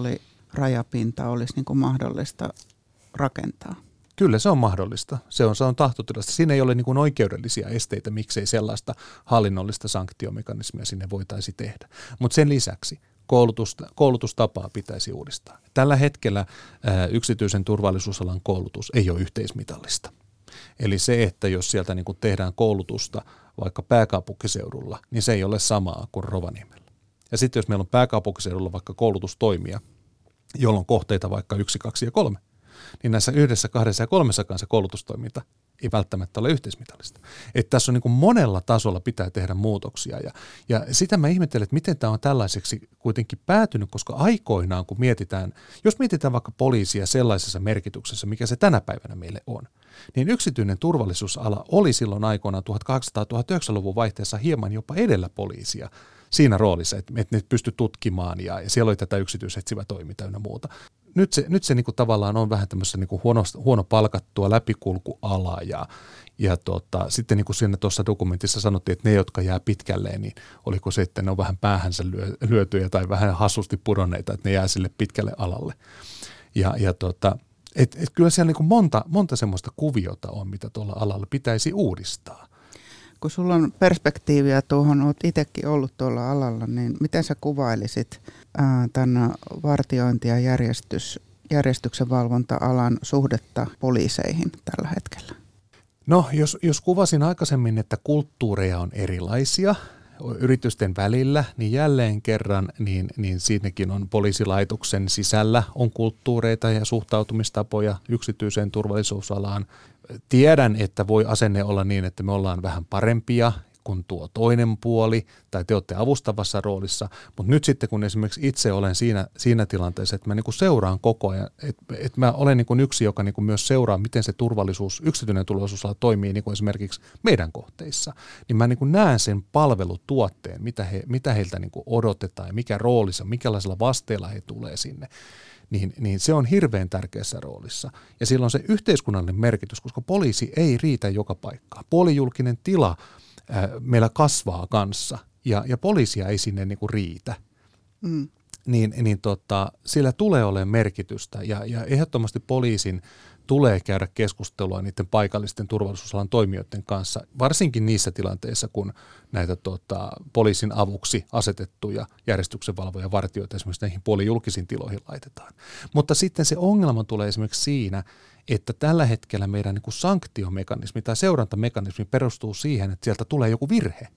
S3: rajapinta olisi niin kuin mahdollista rakentaa?
S4: Kyllä se on mahdollista. Se on, se on tahtotilasta. Siinä ei ole niin kuin oikeudellisia esteitä, miksei sellaista hallinnollista sanktiomekanismia sinne voitaisi tehdä. Mutta sen lisäksi koulutusta, koulutustapaa pitäisi uudistaa. Tällä hetkellä ää, yksityisen turvallisuusalan koulutus ei ole yhteismitallista. Eli se, että jos sieltä niin kuin tehdään koulutusta vaikka pääkaupunkiseudulla, niin se ei ole samaa kuin Rovaniemellä. Ja sitten jos meillä on pääkaupunkiseudulla vaikka koulutustoimia, jolloin kohteita vaikka yksi, kaksi ja kolme, niin näissä yhdessä, kahdessa ja kolmessa kanssa koulutustoiminta ei välttämättä ole yhteismitallista. Että tässä on niin kuin monella tasolla pitää tehdä muutoksia ja, ja sitä mä ihmettelen, että miten tämä on tällaiseksi kuitenkin päätynyt, koska aikoinaan kun mietitään, jos mietitään vaikka poliisia sellaisessa merkityksessä, mikä se tänä päivänä meille on, niin yksityinen turvallisuusala oli silloin aikoinaan tuhatkahdeksansataa-tuhatyhdeksänsataaluvun vaihteessa hieman jopa edellä poliisia siinä roolissa, että ne pystyi tutkimaan ja, ja siellä oli tätä yksityisetsivä toiminta ynnä muuta. Nyt se, nyt se niin kuin tavallaan on vähän tämmöistä niin kuin huono, huono palkattua läpikulkualaa ja, ja tota, sitten niin kuin siinä tuossa dokumentissa sanottiin, että ne, jotka jää pitkälleen, niin oliko se, että ne on vähän päähänsä lyö, lyötyjä tai vähän hassusti pudonneita, että ne jää sille pitkälle alalle. Ja, ja tota, et, et kyllä siellä niin kuin monta, monta semmoista kuviota on, mitä tuolla alalla pitäisi uudistaa.
S3: Kun sulla on perspektiiviä tuohon, olet itsekin ollut tuolla alalla, niin miten sä kuvailisit ää, tämän vartiointi- ja järjestys, järjestyksen valvonta-alan suhdetta poliiseihin tällä hetkellä?
S4: No, jos, jos kuvasin aikaisemmin, että kulttuureja on erilaisia yritysten välillä, niin jälleen kerran, niin, niin siinäkin on poliisilaitoksen sisällä on kulttuureita ja suhtautumistapoja yksityiseen turvallisuusalaan. Tiedän, että voi asenne olla niin, että me ollaan vähän parempia kuin tuo toinen puoli, tai te olette avustavassa roolissa, mutta nyt sitten kun esimerkiksi itse olen siinä, siinä tilanteessa, että mä niin kuin seuraan koko ajan, että, että mä olen niin kuin yksi, joka niin kuin myös seuraa, miten se turvallisuus, yksityinen turvallisuusala toimii niin kuin esimerkiksi meidän kohteissa, niin mä niin kuin näen sen palvelutuotteen, mitä, he, mitä heiltä niin kuin odotetaan ja mikä roolissa, mikälaisella vasteella he tulee sinne. Niin, niin se on hirveän tärkeässä roolissa. Ja sillä on se yhteiskunnallinen merkitys, koska poliisi ei riitä joka paikkaan. Puolijulkinen tila ää, meillä kasvaa kanssa ja, ja poliisia ei sinne niinku riitä. Mm. Niin, niin tota, sillä tulee olemaan merkitystä ja, ja ehdottomasti poliisin tulee käydä keskustelua niiden paikallisten turvallisuusalan toimijoiden kanssa, varsinkin niissä tilanteissa, kun näitä tota, poliisin avuksi asetettuja järjestyksenvalvoja vartijoita esimerkiksi näihin puolijulkisiin tiloihin laitetaan. Mutta sitten se ongelma tulee esimerkiksi siinä, että tällä hetkellä meidän niin kuin sanktiomekanismi tai seurantamekanismi perustuu siihen, että sieltä tulee joku virhe.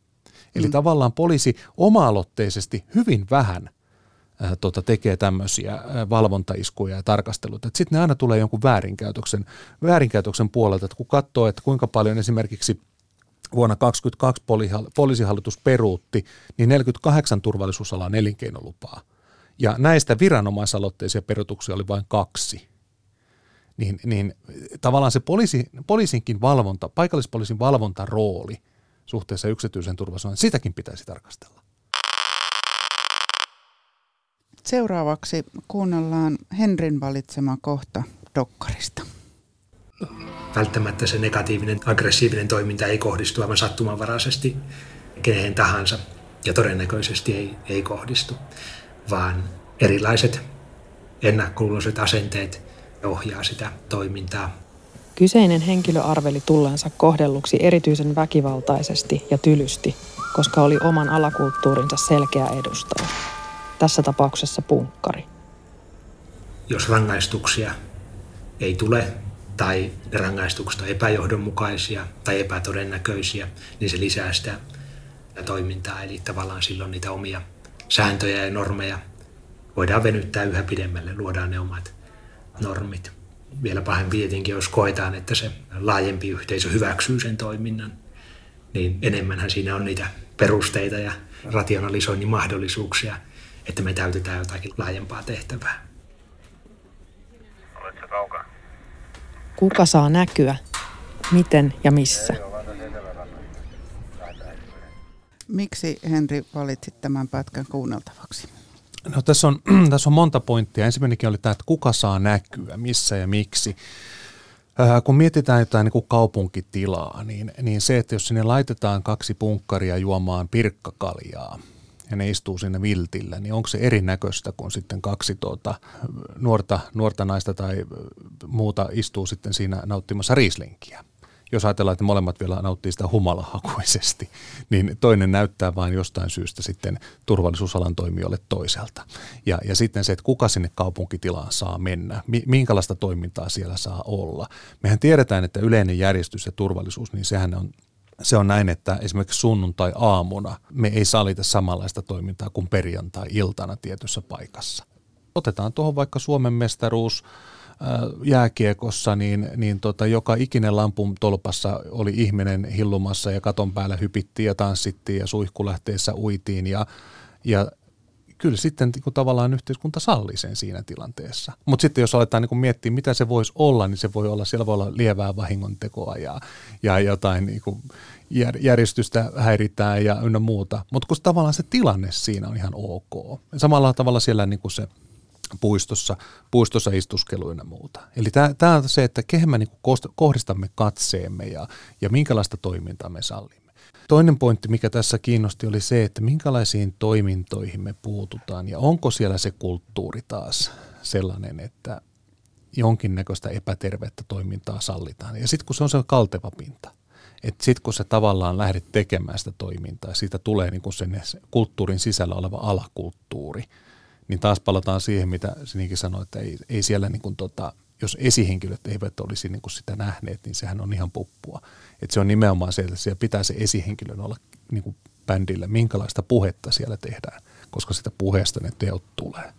S4: Eli mm. tavallaan poliisi oma-aloitteisesti hyvin vähän Tota, tekee tämmöisiä valvontaiskuja ja tarkasteluita. Sitten ne aina tulee jonkun väärinkäytöksen, väärinkäytöksen puolelta, että kun katsoo, että kuinka paljon esimerkiksi vuonna kaksituhattakaksikymmentäkaksi poliisihallitus peruutti, niin neljäkymmentäkahdeksan turvallisuusalan elinkeinolupaa. Ja näistä viranomaisaloitteisia peruutuksia oli vain kaksi. Niin, niin tavallaan se poliisi, poliisinkin valvonta, paikallispoliisin valvontarooli suhteessa yksityisen turvallisuuteen, sitäkin pitäisi tarkastella.
S3: Seuraavaksi kuunnellaan Henrin valitsema kohta dokkarista.
S2: Välttämättä se negatiivinen, aggressiivinen toiminta ei kohdistu aivan sattumanvaraisesti keneen tahansa ja todennäköisesti ei, ei kohdistu, vaan erilaiset ennakkoluuloiset asenteet ohjaa sitä toimintaa.
S5: Kyseinen henkilö arveli tulleensa kohdelluksi erityisen väkivaltaisesti ja tylysti, koska oli oman alakulttuurinsa selkeä edustaja. Tässä tapauksessa punkkari.
S2: Jos rangaistuksia ei tule tai ne rangaistukset on epäjohdonmukaisia tai epätodennäköisiä, niin se lisää sitä toimintaa. Eli tavallaan silloin niitä omia sääntöjä ja normeja voidaan venyttää yhä pidemmälle, luodaan ne omat normit. Vielä pahempi tietenkin, jos koetaan, että se laajempi yhteisö hyväksyy sen toiminnan, niin enemmänhän siinä on niitä perusteita ja rationalisoinnin mahdollisuuksia, että me täytetään jotakin laajempaa tehtävää.
S11: Oletko kaukana?
S5: Kuka saa näkyä? Miten ja missä?
S3: Miksi, Henri, valitsit tämän pätkän kuunneltavaksi?
S4: No, tässä on, tässä on monta pointtia. Ensimmäinenkin oli tämä, että kuka saa näkyä, missä ja miksi. Äh, kun mietitään jotain niin kuin kaupunkitilaa, niin, niin se, että jos sinne laitetaan kaksi punkkaria juomaan pirkkakaljaa, ja ne istuu siinä viltillä, niin onko se erinäköistä kuin sitten kaksi tuota, nuorta, nuorta naista tai muuta istuu sitten siinä nauttimassa riislinkiä? Jos ajatellaan, että molemmat vielä nauttii sitä humalahakuisesti, niin toinen näyttää vain jostain syystä sitten turvallisuusalan toimijoille toiselta. Ja, ja sitten se, että kuka sinne kaupunkitilaan saa mennä, minkälaista toimintaa siellä saa olla. Mehän tiedetään, että yleinen järjestys ja turvallisuus, niin sehän on, se on näin, että esimerkiksi sunnuntai-aamuna me ei sallita samanlaista toimintaa kuin perjantai-iltana tietyssä paikassa. Otetaan tuohon vaikka Suomen mestaruus jääkiekossa, niin, niin tota, joka ikinen lampun tolpassa oli ihminen hillumassa ja katon päällä hypittiin ja tanssittiin ja suihkulähteessä uitiin ja, ja kyllä sitten niin tavallaan yhteiskunta salli sen siinä tilanteessa. Mutta sitten jos aletaan niin miettiä, mitä se voisi olla, niin se voi olla, siellä voi olla lievää vahingontekoa ja, ja jotain niin kuin järjestystä häiritään ja ynnä muuta. Mutta kun tavallaan se tilanne siinä on ihan ok. Samalla tavalla siellä niin kuin se puistossa, puistossa istuskelu ja muuta. Eli tämä on se, että kehen me niin kohdistamme katseemme ja, ja minkälaista toimintaa me sallimme. Toinen pointti, mikä tässä kiinnosti, oli se, että minkälaisiin toimintoihin me puututaan ja onko siellä se kulttuuri taas sellainen, että jonkinnäköistä epätervettä toimintaa sallitaan. Ja sitten kun se on se kalteva pinta, että sitten kun sä tavallaan lähdet tekemään sitä toimintaa, siitä tulee niin kuin sen kulttuurin sisällä oleva alakulttuuri, niin taas palataan siihen, mitä Sinikin sanoi, että ei, ei siellä, niin kuin tota, jos esihenkilöt eivät olisi niin kuin sitä nähneet, niin sehän on ihan puppua. Että se on nimenomaan se, että siellä pitää se esihenkilön olla niin kuin bändillä, minkälaista puhetta siellä tehdään, koska sitä puheesta ne teot tulee.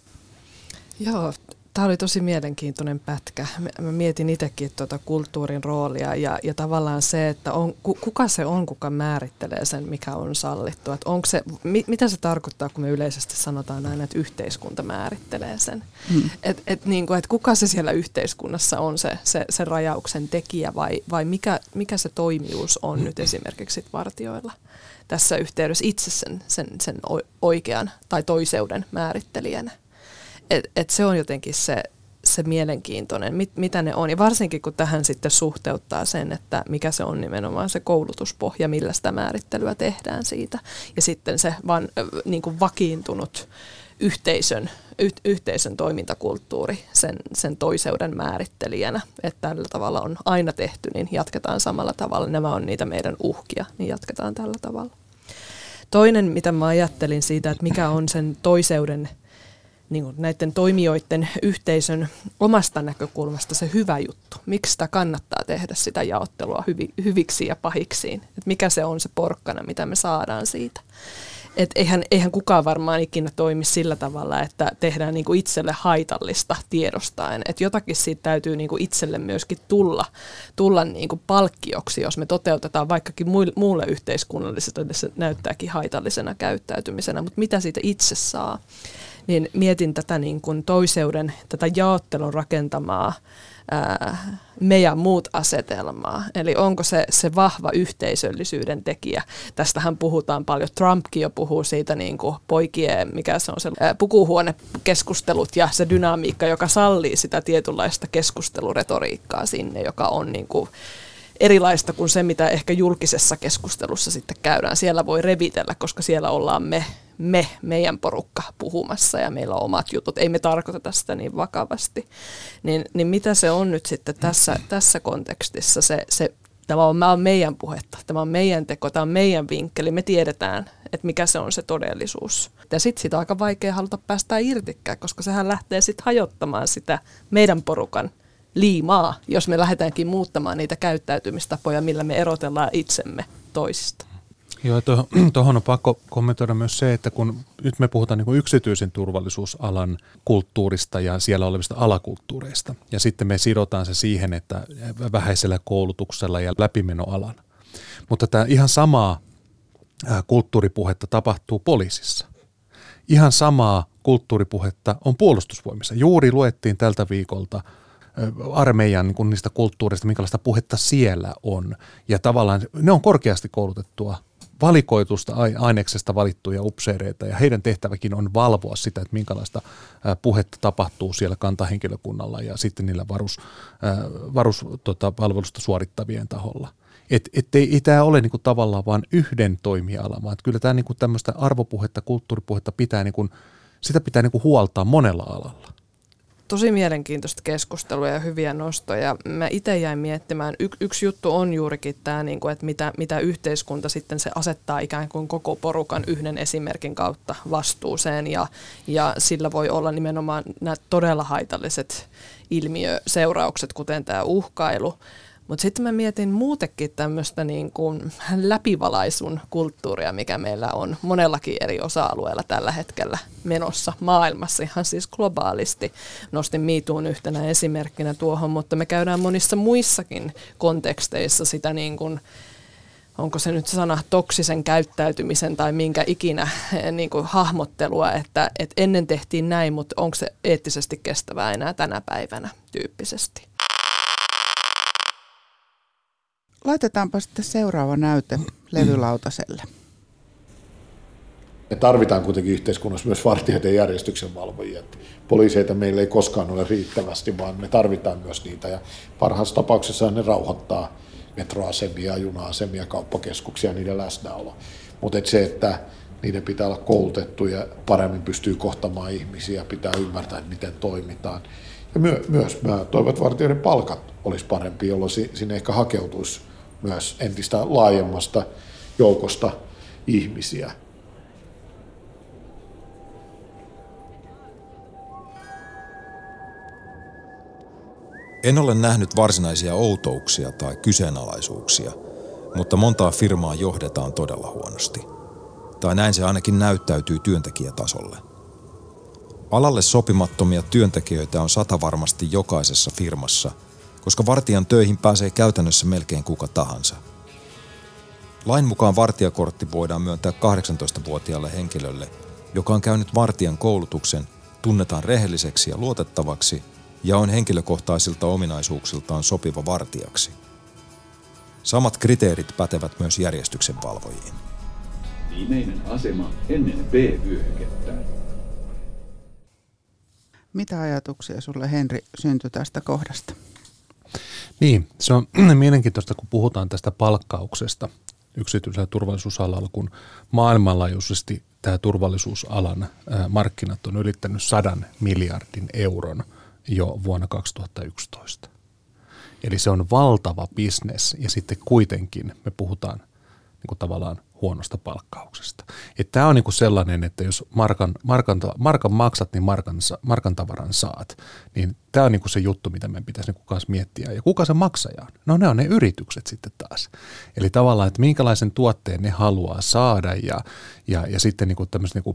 S9: Joo, tämä oli tosi mielenkiintoinen pätkä. Mä mietin itsekin tuota kulttuurin roolia ja, ja tavallaan se, että on, kuka se on, kuka määrittelee sen, mikä on sallittu. Että onko se, mit, mitä se tarkoittaa, kun me yleisesti sanotaan aina, että yhteiskunta määrittelee sen. Hmm. Että et, niin et kuka se siellä yhteiskunnassa on se, se, se rajauksen tekijä vai, vai mikä, mikä se toimijuus on nyt esimerkiksi vartijoilla tässä yhteydessä itse sen, sen, sen oikean tai toiseuden määrittelijänä. Et, et se on jotenkin se, se mielenkiintoinen, mit, mitä ne on. Ja varsinkin kun tähän sitten suhteuttaa sen, että mikä se on nimenomaan se koulutuspohja, millä sitä määrittelyä tehdään siitä. Ja sitten se van, niin kuin vakiintunut yhteisön, yh, yhteisön toimintakulttuuri sen, sen toiseuden määrittelijänä. Että tällä tavalla on aina tehty, niin jatketaan samalla tavalla. Nämä on niitä meidän uhkia, niin jatketaan tällä tavalla. Toinen, mitä mä ajattelin siitä, että mikä on sen toiseuden niin kuin näiden toimijoiden yhteisön omasta näkökulmasta se hyvä juttu. Miksi sitä kannattaa tehdä sitä jaottelua hyvi, hyviksi ja pahiksiin? Et mikä se on se porkkana, mitä me saadaan siitä? Et eihän, eihän kukaan varmaan ikinä toimi sillä tavalla, että tehdään niin kuin itselle haitallista tiedostaen. Et jotakin siitä täytyy niin kuin itselle myöskin tulla, tulla niin kuin palkkioksi, jos me toteutetaan vaikkakin muulle yhteiskunnalle, se näyttääkin haitallisena käyttäytymisenä, mutta mitä siitä itse saa? Niin mietin tätä niin kuin toiseuden, tätä jaottelun rakentamaa ää, me ja muut asetelmaa. Eli onko se, se vahva yhteisöllisyyden tekijä. Tästähän puhutaan paljon. Trumpkin jo puhuu siitä niin kuin poikien, mikä se on se ää, pukuhuonekeskustelut ja se dynamiikka, joka sallii sitä tietynlaista keskusteluretoriikkaa sinne, joka on niin kuin erilaista kuin se, mitä ehkä julkisessa keskustelussa sitten käydään. Siellä voi revitellä, koska siellä ollaan me, me, meidän porukka puhumassa ja meillä on omat jutut. Ei me tarkoiteta sitä niin vakavasti. Niin, niin mitä se on nyt sitten tässä, tässä kontekstissa? Se, se, tämä on, on meidän puhetta, tämä on meidän teko, tämä on meidän vinkkeli. Me tiedetään, että mikä se on se todellisuus. Ja sitten sitä on aika vaikea haluta päästä irtikään, koska sehän lähtee sitten hajottamaan sitä meidän porukan liimaa, jos me lähdetäänkin muuttamaan niitä käyttäytymistapoja, millä me erotellaan itsemme toisista.
S4: Joo, tuohon on pakko kommentoida myös se, että kun nyt me puhutaan niin kuin yksityisen turvallisuusalan kulttuurista ja siellä olevista alakulttuureista, ja sitten me sidotaan se siihen, että vähäisellä koulutuksella ja läpimenoalan. Mutta tämä ihan samaa kulttuuripuhetta tapahtuu poliisissa. Ihan samaa kulttuuripuhetta on puolustusvoimissa. Juuri luettiin tältä viikolta armeijan niin kuin niistä kulttuureista, minkälaista puhetta siellä on. Ja tavallaan ne on korkeasti koulutettua valikoitusta aineksesta valittuja upseereita, ja heidän tehtäväkin on valvoa sitä, että minkälaista puhetta tapahtuu siellä kantahenkilökunnalla ja sitten niillä varus, varus tota, palvelusta suorittavien taholla. Että et ei, ei tämä ole niinku tavallaan vain yhden toimialan, vaan kyllä tämä niinku tämmöistä arvopuhetta, kulttuuripuhetta pitää, niinku, sitä pitää niinku huoltaa monella alalla.
S9: Tosi mielenkiintoista keskustelua ja hyviä nostoja. Mä itse jäin miettimään, y- yksi juttu on juurikin tämä, niinku, että mitä, mitä yhteiskunta sitten se asettaa ikään kuin koko porukan yhden esimerkin kautta vastuuseen, ja, ja sillä voi olla nimenomaan nämä todella haitalliset ilmiöseuraukset, kuten tämä uhkailu. Mutta sitten mä mietin muutenkin tämmöistä niin kuin läpivalaisun kulttuuria, mikä meillä on monellakin eri osa-alueilla tällä hetkellä menossa maailmassa, ihan siis globaalisti. Nostin Me Toon yhtenä esimerkkinä tuohon, mutta me käydään monissa muissakin konteksteissa sitä niin kuin, onko se nyt sana toksisen käyttäytymisen tai minkä ikinä niin kuin hahmottelua, että, että ennen tehtiin näin, mutta onko se eettisesti kestävää enää tänä päivänä tyyppisesti.
S3: Laitetaanpa sitten seuraava näyte levylautaselle.
S8: Me tarvitaan kuitenkin yhteiskunnassa myös vartijoita ja järjestyksenvalvojia. Poliiseita meillä ei koskaan ole riittävästi, vaan me tarvitaan myös niitä. Ja parhaassa tapauksessa ne rauhoittaa metroasemia, juna-asemia, kauppakeskuksia ja niiden läsnäolo. Mutta et se, että niiden pitää olla koulutettu ja paremmin pystyy kohtamaan ihmisiä, pitää ymmärtää, miten toimitaan. Ja my- myös mä toivon, että vartijoiden palkat olisi parempi, jolloin sinne ehkä hakeutuisi myös entistä laajemmasta joukosta ihmisiä.
S1: En ole nähnyt varsinaisia outouksia tai kyseenalaisuuksia, mutta montaa firmaa johdetaan todella huonosti. Tai näin se ainakin näyttäytyy työntekijätasolle. Alalle sopimattomia työntekijöitä on satavarmasti jokaisessa firmassa, koska vartijan töihin pääsee käytännössä melkein kuka tahansa. Lain mukaan vartijakortti voidaan myöntää kahdeksantoistavuotiaalle henkilölle, joka on käynyt vartijan koulutuksen, tunnetaan rehelliseksi ja luotettavaksi ja on henkilökohtaisilta ominaisuuksiltaan sopiva vartijaksi. Samat kriteerit pätevät myös järjestyksenvalvojiin.
S12: Viimeinen asema ennen B-vyöhykettä.
S3: Mitä ajatuksia sulle, Henri, syntyi tästä kohdasta?
S4: Niin, se on mielenkiintoista, kun puhutaan tästä palkkauksesta yksityisellä turvallisuusalalla, kun maailmanlaajuisesti tämä turvallisuusalan markkinat on ylittänyt sadan miljardin euron jo vuonna kaksituhattayksitoista. Eli se on valtava bisnes, ja sitten kuitenkin me puhutaan niin kuin tavallaan huonosta palkkauksesta. Että tämä on niin kuin sellainen, että jos markan, markan, markan maksat, niin markan, markan tavaran saat. Niin tämä on niin kuin se juttu, mitä meidän pitäisi niin kuin miettiä. Ja kuka se maksaja on? No ne on ne yritykset sitten taas. Eli tavallaan, että minkälaisen tuotteen ne haluaa saada, ja, ja, ja sitten niin kuin tämmöiset niin kuin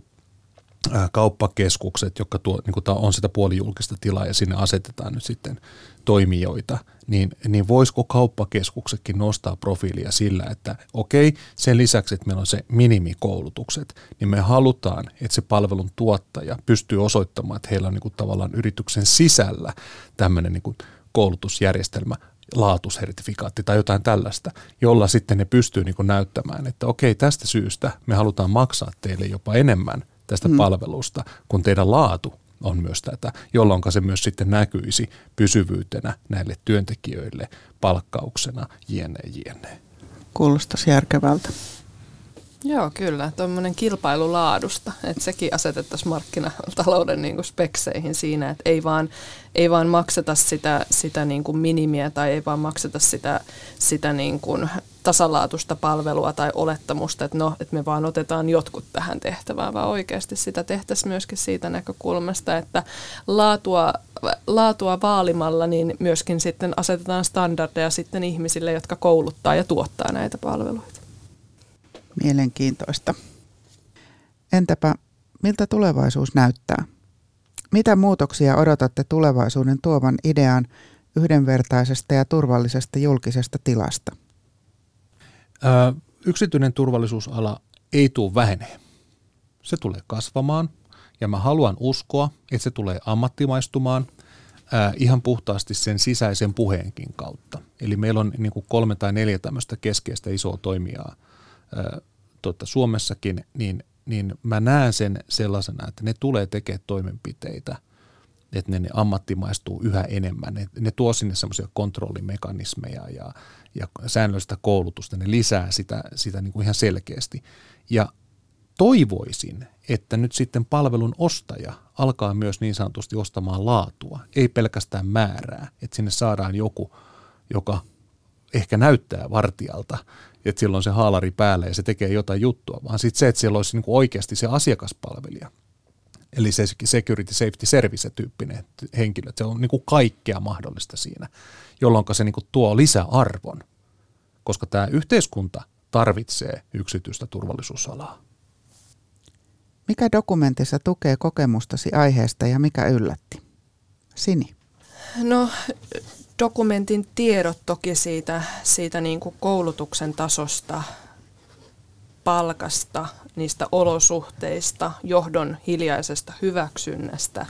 S4: kauppakeskukset, jotka tuo, niin kuin on sitä puolijulkista tilaa ja sinne asetetaan nyt sitten toimijoita, niin, niin voisiko kauppakeskuksetkin nostaa profiilia sillä, että okei, sen lisäksi, että meillä on se minimikoulutukset, niin me halutaan, että se palvelun tuottaja pystyy osoittamaan, että heillä on niin kuin tavallaan yrityksen sisällä tämmöinen niin kuin koulutusjärjestelmä, laatusertifikaatti tai jotain tällaista, jolla sitten ne pystyy niin kuin näyttämään, että okei, tästä syystä me halutaan maksaa teille jopa enemmän tästä hmm. palvelusta, kun teidän laatu on myös tätä, jolloin se myös sitten näkyisi pysyvyytenä näille työntekijöille, palkkauksena, jne, jne.
S3: Kuulostaisi järkevältä.
S9: Joo, kyllä. Tuommoinen kilpailu laadusta, että sekin asetettaisiin markkinatalouden niin kuin spekseihin siinä, että ei vaan, ei vaan makseta sitä, sitä niin kuin minimiä tai ei vaan makseta sitä, sitä niin kuin tasalaatuista palvelua tai olettamusta, että no, että me vaan otetaan jotkut tähän tehtävään, vaan oikeasti sitä tehtäisiin myöskin siitä näkökulmasta, että laatua, laatua vaalimalla niin myöskin sitten asetetaan standardeja sitten ihmisille, jotka kouluttaa ja tuottaa näitä palveluita.
S3: Mielenkiintoista. Entäpä miltä tulevaisuus näyttää? Mitä muutoksia odotatte tulevaisuuden tuovan idean yhdenvertaisesta ja turvallisesta julkisesta tilasta?
S4: Ö, yksityinen turvallisuusala ei tule vähenee. Se tulee kasvamaan ja mä haluan uskoa, että se tulee ammattimaistumaan äh, ihan puhtaasti sen sisäisen puheenkin kautta. Eli meillä on niin kuin kolme tai neljä tämmöistä keskeistä isoa toimijaa äh, tota, Suomessakin, niin, niin mä näen sen sellaisena, että ne tulee tekemään toimenpiteitä, että ne, ne ammattimaistuu yhä enemmän. Ne, ne tuo sinne semmoisia kontrollimekanismeja ja, ja säännöllistä koulutusta, ne lisää sitä, sitä niin kuin ihan selkeästi. Ja toivoisin, että nyt sitten palvelun ostaja alkaa myös niin sanotusti ostamaan laatua, ei pelkästään määrää, että sinne saadaan joku, joka ehkä näyttää vartijalta, että sillä on se haalari päällä ja se tekee jotain juttua, vaan sitten se, että siellä olisi niin kuin oikeasti se asiakaspalvelija. Eli se security, safety, service-tyyppinen henkilö. Se on niin kuin kaikkea mahdollista siinä, jolloin se niin kuin tuo lisäarvon, koska tämä yhteiskunta tarvitsee yksityistä turvallisuusalaa.
S3: Mikä dokumentissa tukee kokemustasi aiheesta ja mikä yllätti? Sini.
S9: No, dokumentin tiedot toki siitä, siitä niin kuin koulutuksen tasosta, palkasta, niistä olosuhteista, johdon hiljaisesta hyväksynnästä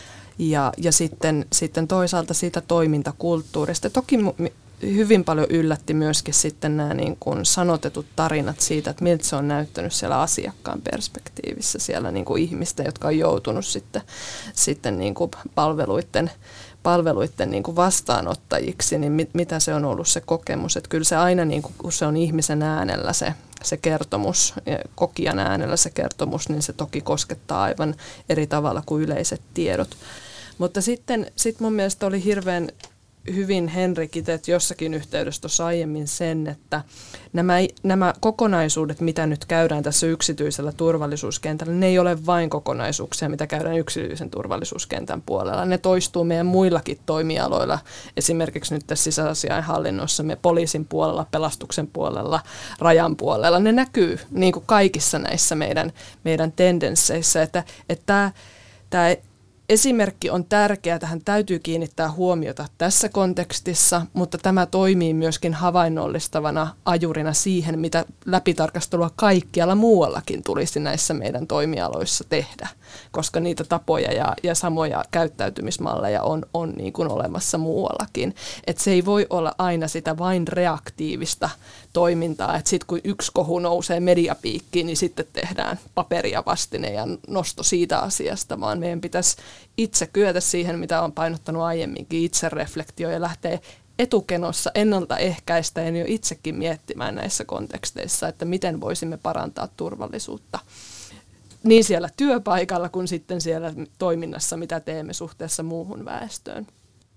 S9: ja, ja sitten, sitten toisaalta siitä toimintakulttuurista. Toki hyvin paljon yllätti myöskin sitten nämä niin kuin sanotetut tarinat siitä, että miltä se on näyttänyt siellä asiakkaan perspektiivissä, siellä niin kuin ihmistä, jotka on joutunut sitten, sitten niin kuin palveluiden, palveluiden niin kuin vastaanottajiksi, niin mit, mitä se on ollut se kokemus. Että kyllä se aina, niin kuin, kun se on ihmisen äänellä se, se kertomus, kokijan äänellä se kertomus, niin se toki koskettaa aivan eri tavalla kuin yleiset tiedot. Mutta sitten sit mun mielestä oli hirveän hyvin Henri kiteytti jossakin yhteydessä tuossa aiemmin sen, että nämä, nämä kokonaisuudet, mitä nyt käydään tässä yksityisellä turvallisuuskentällä, ne ei ole vain kokonaisuuksia, mitä käydään yksityisen turvallisuuskentän puolella. Ne toistuu meidän muillakin toimialoilla, esimerkiksi nyt tässä sisäasiainhallinnossa, me poliisin puolella, pelastuksen puolella, rajan puolella. Ne näkyy niin kuin kaikissa näissä meidän, meidän tendensseissä, että, että tämä esimerkki on tärkeä, tähän täytyy kiinnittää huomiota tässä kontekstissa, mutta tämä toimii myöskin havainnollistavana ajurina siihen, mitä läpitarkastelua kaikkialla muuallakin tulisi näissä meidän toimialoissa tehdä, koska niitä tapoja ja, ja samoja käyttäytymismalleja on, on niin kuin olemassa muuallakin. Et se ei voi olla aina sitä vain reaktiivista toimintaa, että sitten kun yksi kohu nousee mediapiikkiin, niin sitten tehdään paperia vastine ja nosto siitä asiasta, vaan meidän pitäisi itse kyetä siihen, mitä on painottanut aiemminkin, itsereflektio ja lähtee etukenossa ennaltaehkäistäen jo itsekin miettimään näissä konteksteissa, että miten voisimme parantaa turvallisuutta niin siellä työpaikalla kuin sitten siellä toiminnassa, mitä teemme suhteessa muuhun väestöön.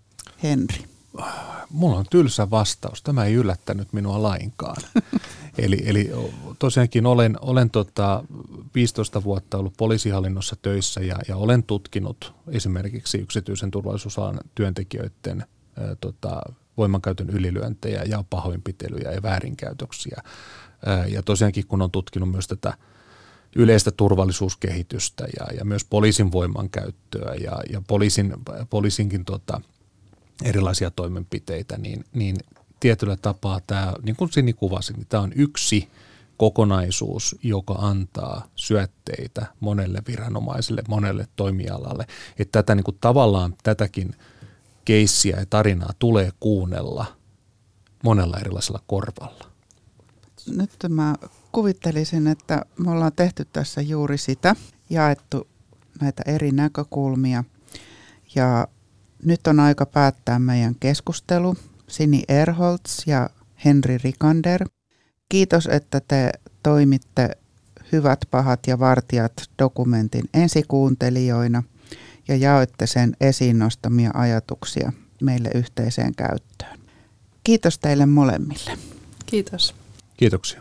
S3: Henri.
S4: Mulla on tylsä vastaus. Tämä ei yllättänyt minua lainkaan. eli, eli tosiaankin olen, olen tota viisitoista vuotta ollut poliisihallinnossa töissä ja, ja olen tutkinut esimerkiksi yksityisen turvallisuusalan työntekijöiden ää, tota, voimankäytön ylilyöntejä ja pahoinpitelyjä ja väärinkäytöksiä. Ää, ja tosiaankin kun on tutkinut myös tätä yleistä turvallisuuskehitystä ja, ja myös poliisin voimankäyttöä ja, ja poliisin, poliisinkin tota, erilaisia toimenpiteitä, niin, niin tietyllä tapaa tämä, niin kuin Sini kuvasi, niin tämä on yksi kokonaisuus, joka antaa syötteitä monelle viranomaiselle, monelle toimialalle. Että tätä niin kuin tavallaan tätäkin keissiä ja tarinaa tulee kuunnella monella erilaisella korvalla.
S3: Nyt mä kuvittelisin, että me ollaan tehty tässä juuri sitä, jaettu näitä eri näkökulmia ja nyt on aika päättää meidän keskustelu. Sini Erholtz ja Henri Rikander. Kiitos, että te toimitte Hyvät, pahat ja vartijat -dokumentin ensikuuntelijoina ja jaoitte sen esiin nostamia ajatuksia meille yhteiseen käyttöön. Kiitos teille molemmille.
S9: Kiitos.
S4: Kiitoksia.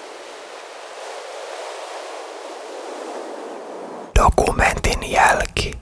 S13: Dokumentin jälki.